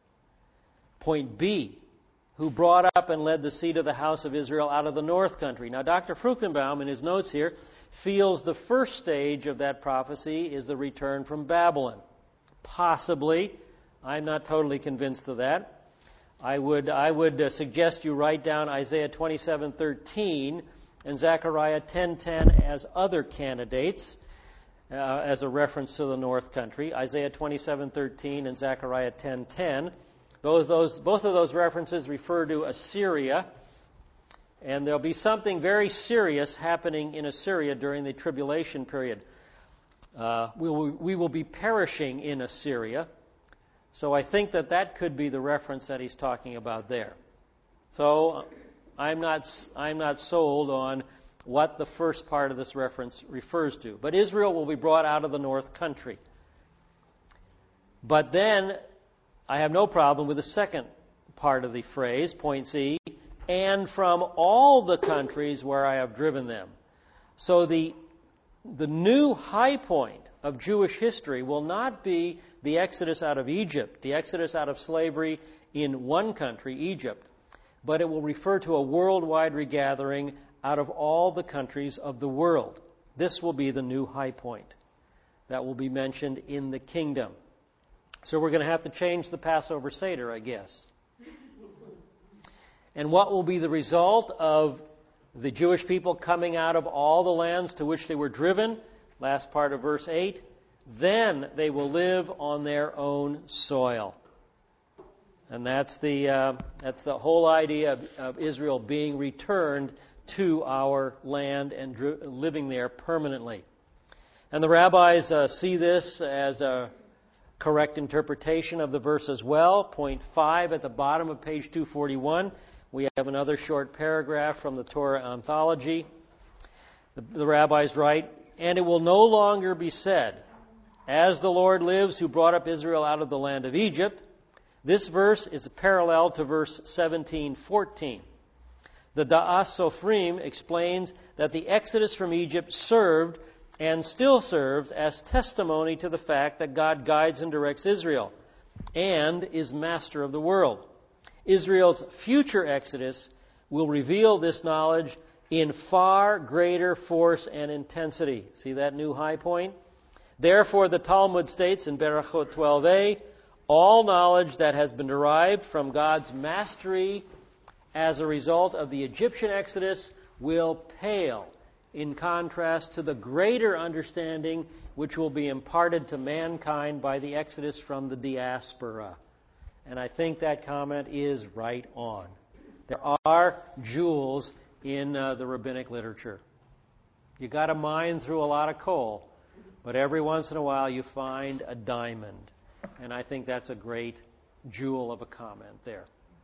Point B, who brought up and led the seed of the house of Israel out of the north country. Now, Doctor Fruchtenbaum, in his notes here, feels the first stage of that prophecy is the return from Babylon. Possibly. I'm not totally convinced of that. I would I would uh, suggest you write down Isaiah twenty-seven thirteen and Zechariah ten ten as other candidates, uh, as a reference to the north country. Isaiah twenty-seven thirteen and Zechariah ten ten. Those, those, both of those references refer to Assyria. And there'll be something very serious happening in Assyria during the tribulation period. Uh, we, will, we will be perishing in Assyria. So I think that that could be the reference that he's talking about there. So I'm not, I'm not sold on what the first part of this reference refers to. But Israel will be brought out of the north country. But then I have no problem with the second part of the phrase, point C, and from all the countries where I have driven them. So the, the new high point of Jewish history will not be the exodus out of Egypt, the exodus out of slavery in one country, Egypt, but it will refer to a worldwide regathering out of all the countries of the world. This will be the new high point that will be mentioned in the kingdom. So we're going to have to change the Passover Seder, I guess. And what will be the result of the Jewish people coming out of all the lands to which they were driven? Last part of verse eight. Then they will live on their own soil. And that's the, uh, that's the whole idea of, of Israel being returned to our land and dri- living there permanently. And the rabbis uh, see this as a correct interpretation of the verse as well. Point five at the bottom of page two forty-one. We have another short paragraph from the Torah Anthology. The, the rabbis write, "And it will no longer be said, 'As the Lord lives who brought up Israel out of the land of Egypt.'" This verse is a parallel to verse seventeen fourteen. The Da'as Sofrim explains that the exodus from Egypt served and still serves as testimony to the fact that God guides and directs Israel and is master of the world. Israel's future exodus will reveal this knowledge in far greater force and intensity. See that new high point? Therefore, the Talmud states in Berachot twelve a, all knowledge that has been derived from God's mastery as a result of the Egyptian exodus will pale in contrast to the greater understanding which will be imparted to mankind by the exodus from the diaspora. And I think that comment is right on. There are jewels in uh, the rabbinic literature. You got to mine through a lot of coal, but every once in a while you find a diamond. And I think that's a great jewel of a comment there.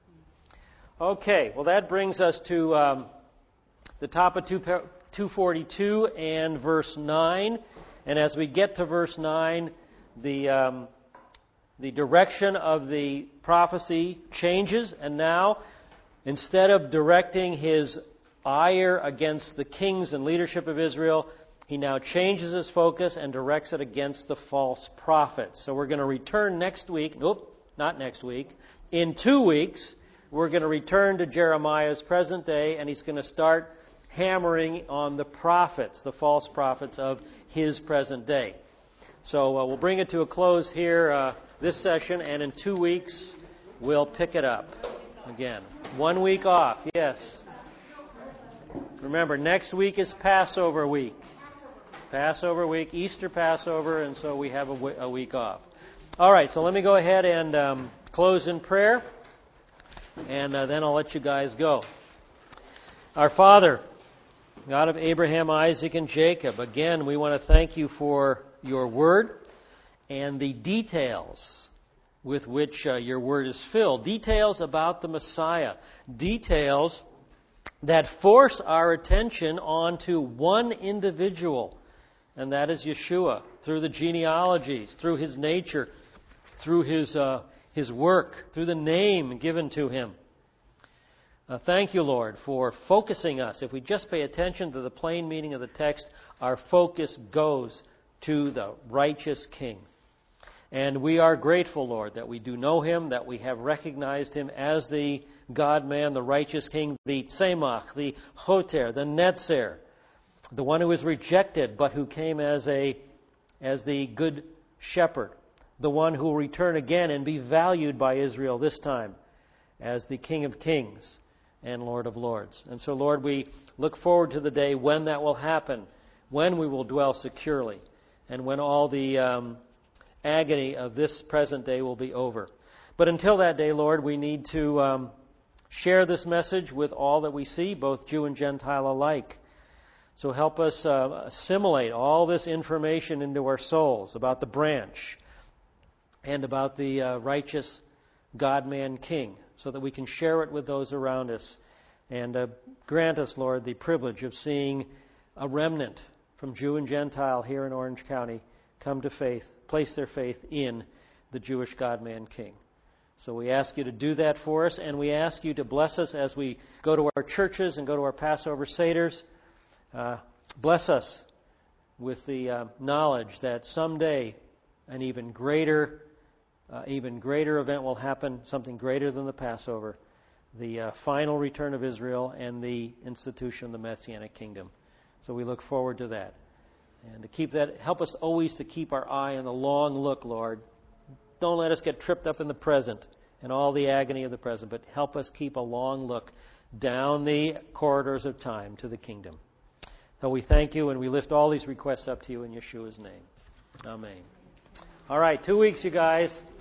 Okay, well that brings us to um, the top of two forty-two and verse nine. And as we get to verse nine, the um, the direction of the prophecy changes. And now, instead of directing his ire against the kings and leadership of Israel, he now changes his focus and directs it against the false prophets. So we're going to return next week. Nope, not next week. In two weeks, we're going to return to Jeremiah's present day, and he's going to start hammering on the prophets, the false prophets of his present day. So uh, we'll bring it to a close here uh, this session, and in two weeks, we'll pick it up again. One week off, yes. Remember, next week is Passover week. Passover week, Easter Passover, and so we have a, w- a week off. All right, so let me go ahead and um, close in prayer, and uh, then I'll let you guys go. Our Father, God of Abraham, Isaac, and Jacob, again, we want to thank you for your word and the details with which uh, your word is filled. Details about the Messiah. Details that force our attention onto one individual, and that is Yeshua, through the genealogies, through his nature, through his uh, his work, through the name given to him. Uh, thank you, Lord, for focusing us. If we just pay attention to the plain meaning of the text, our focus goes to the righteous King. And we are grateful, Lord, that we do know him, that we have recognized him as the God-man, the righteous King, the Tzemach, the Choter, the Netzer, the one who was rejected but who came as a as the good shepherd, the one who will return again and be valued by Israel this time as the King of Kings and Lord of Lords. And so, Lord, we look forward to the day when that will happen, when we will dwell securely, and when all the um, agony of this present day will be over. But until that day, Lord, we need to um, share this message with all that we see, both Jew and Gentile alike. So help us uh, assimilate all this information into our souls about the branch and about the uh, righteous God-man King, so that we can share it with those around us. And uh, grant us, Lord, the privilege of seeing a remnant from Jew and Gentile here in Orange County come to faith, place their faith in the Jewish God-man King. So we ask you to do that for us, and we ask you to bless us as we go to our churches and go to our Passover Seders. Uh, bless us with the uh, knowledge that someday an even greater, uh, even greater event will happen, something greater than the Passover, the uh, final return of Israel and the institution of the Messianic kingdom. So we look forward to that. And to keep that, help us always to keep our eye on the long look, Lord. Don't let us get tripped up in the present and all the agony of the present, but help us keep a long look down the corridors of time to the kingdom. So we thank you, and we lift all these requests up to you in Yeshua's name. Amen. All right, two weeks, you guys.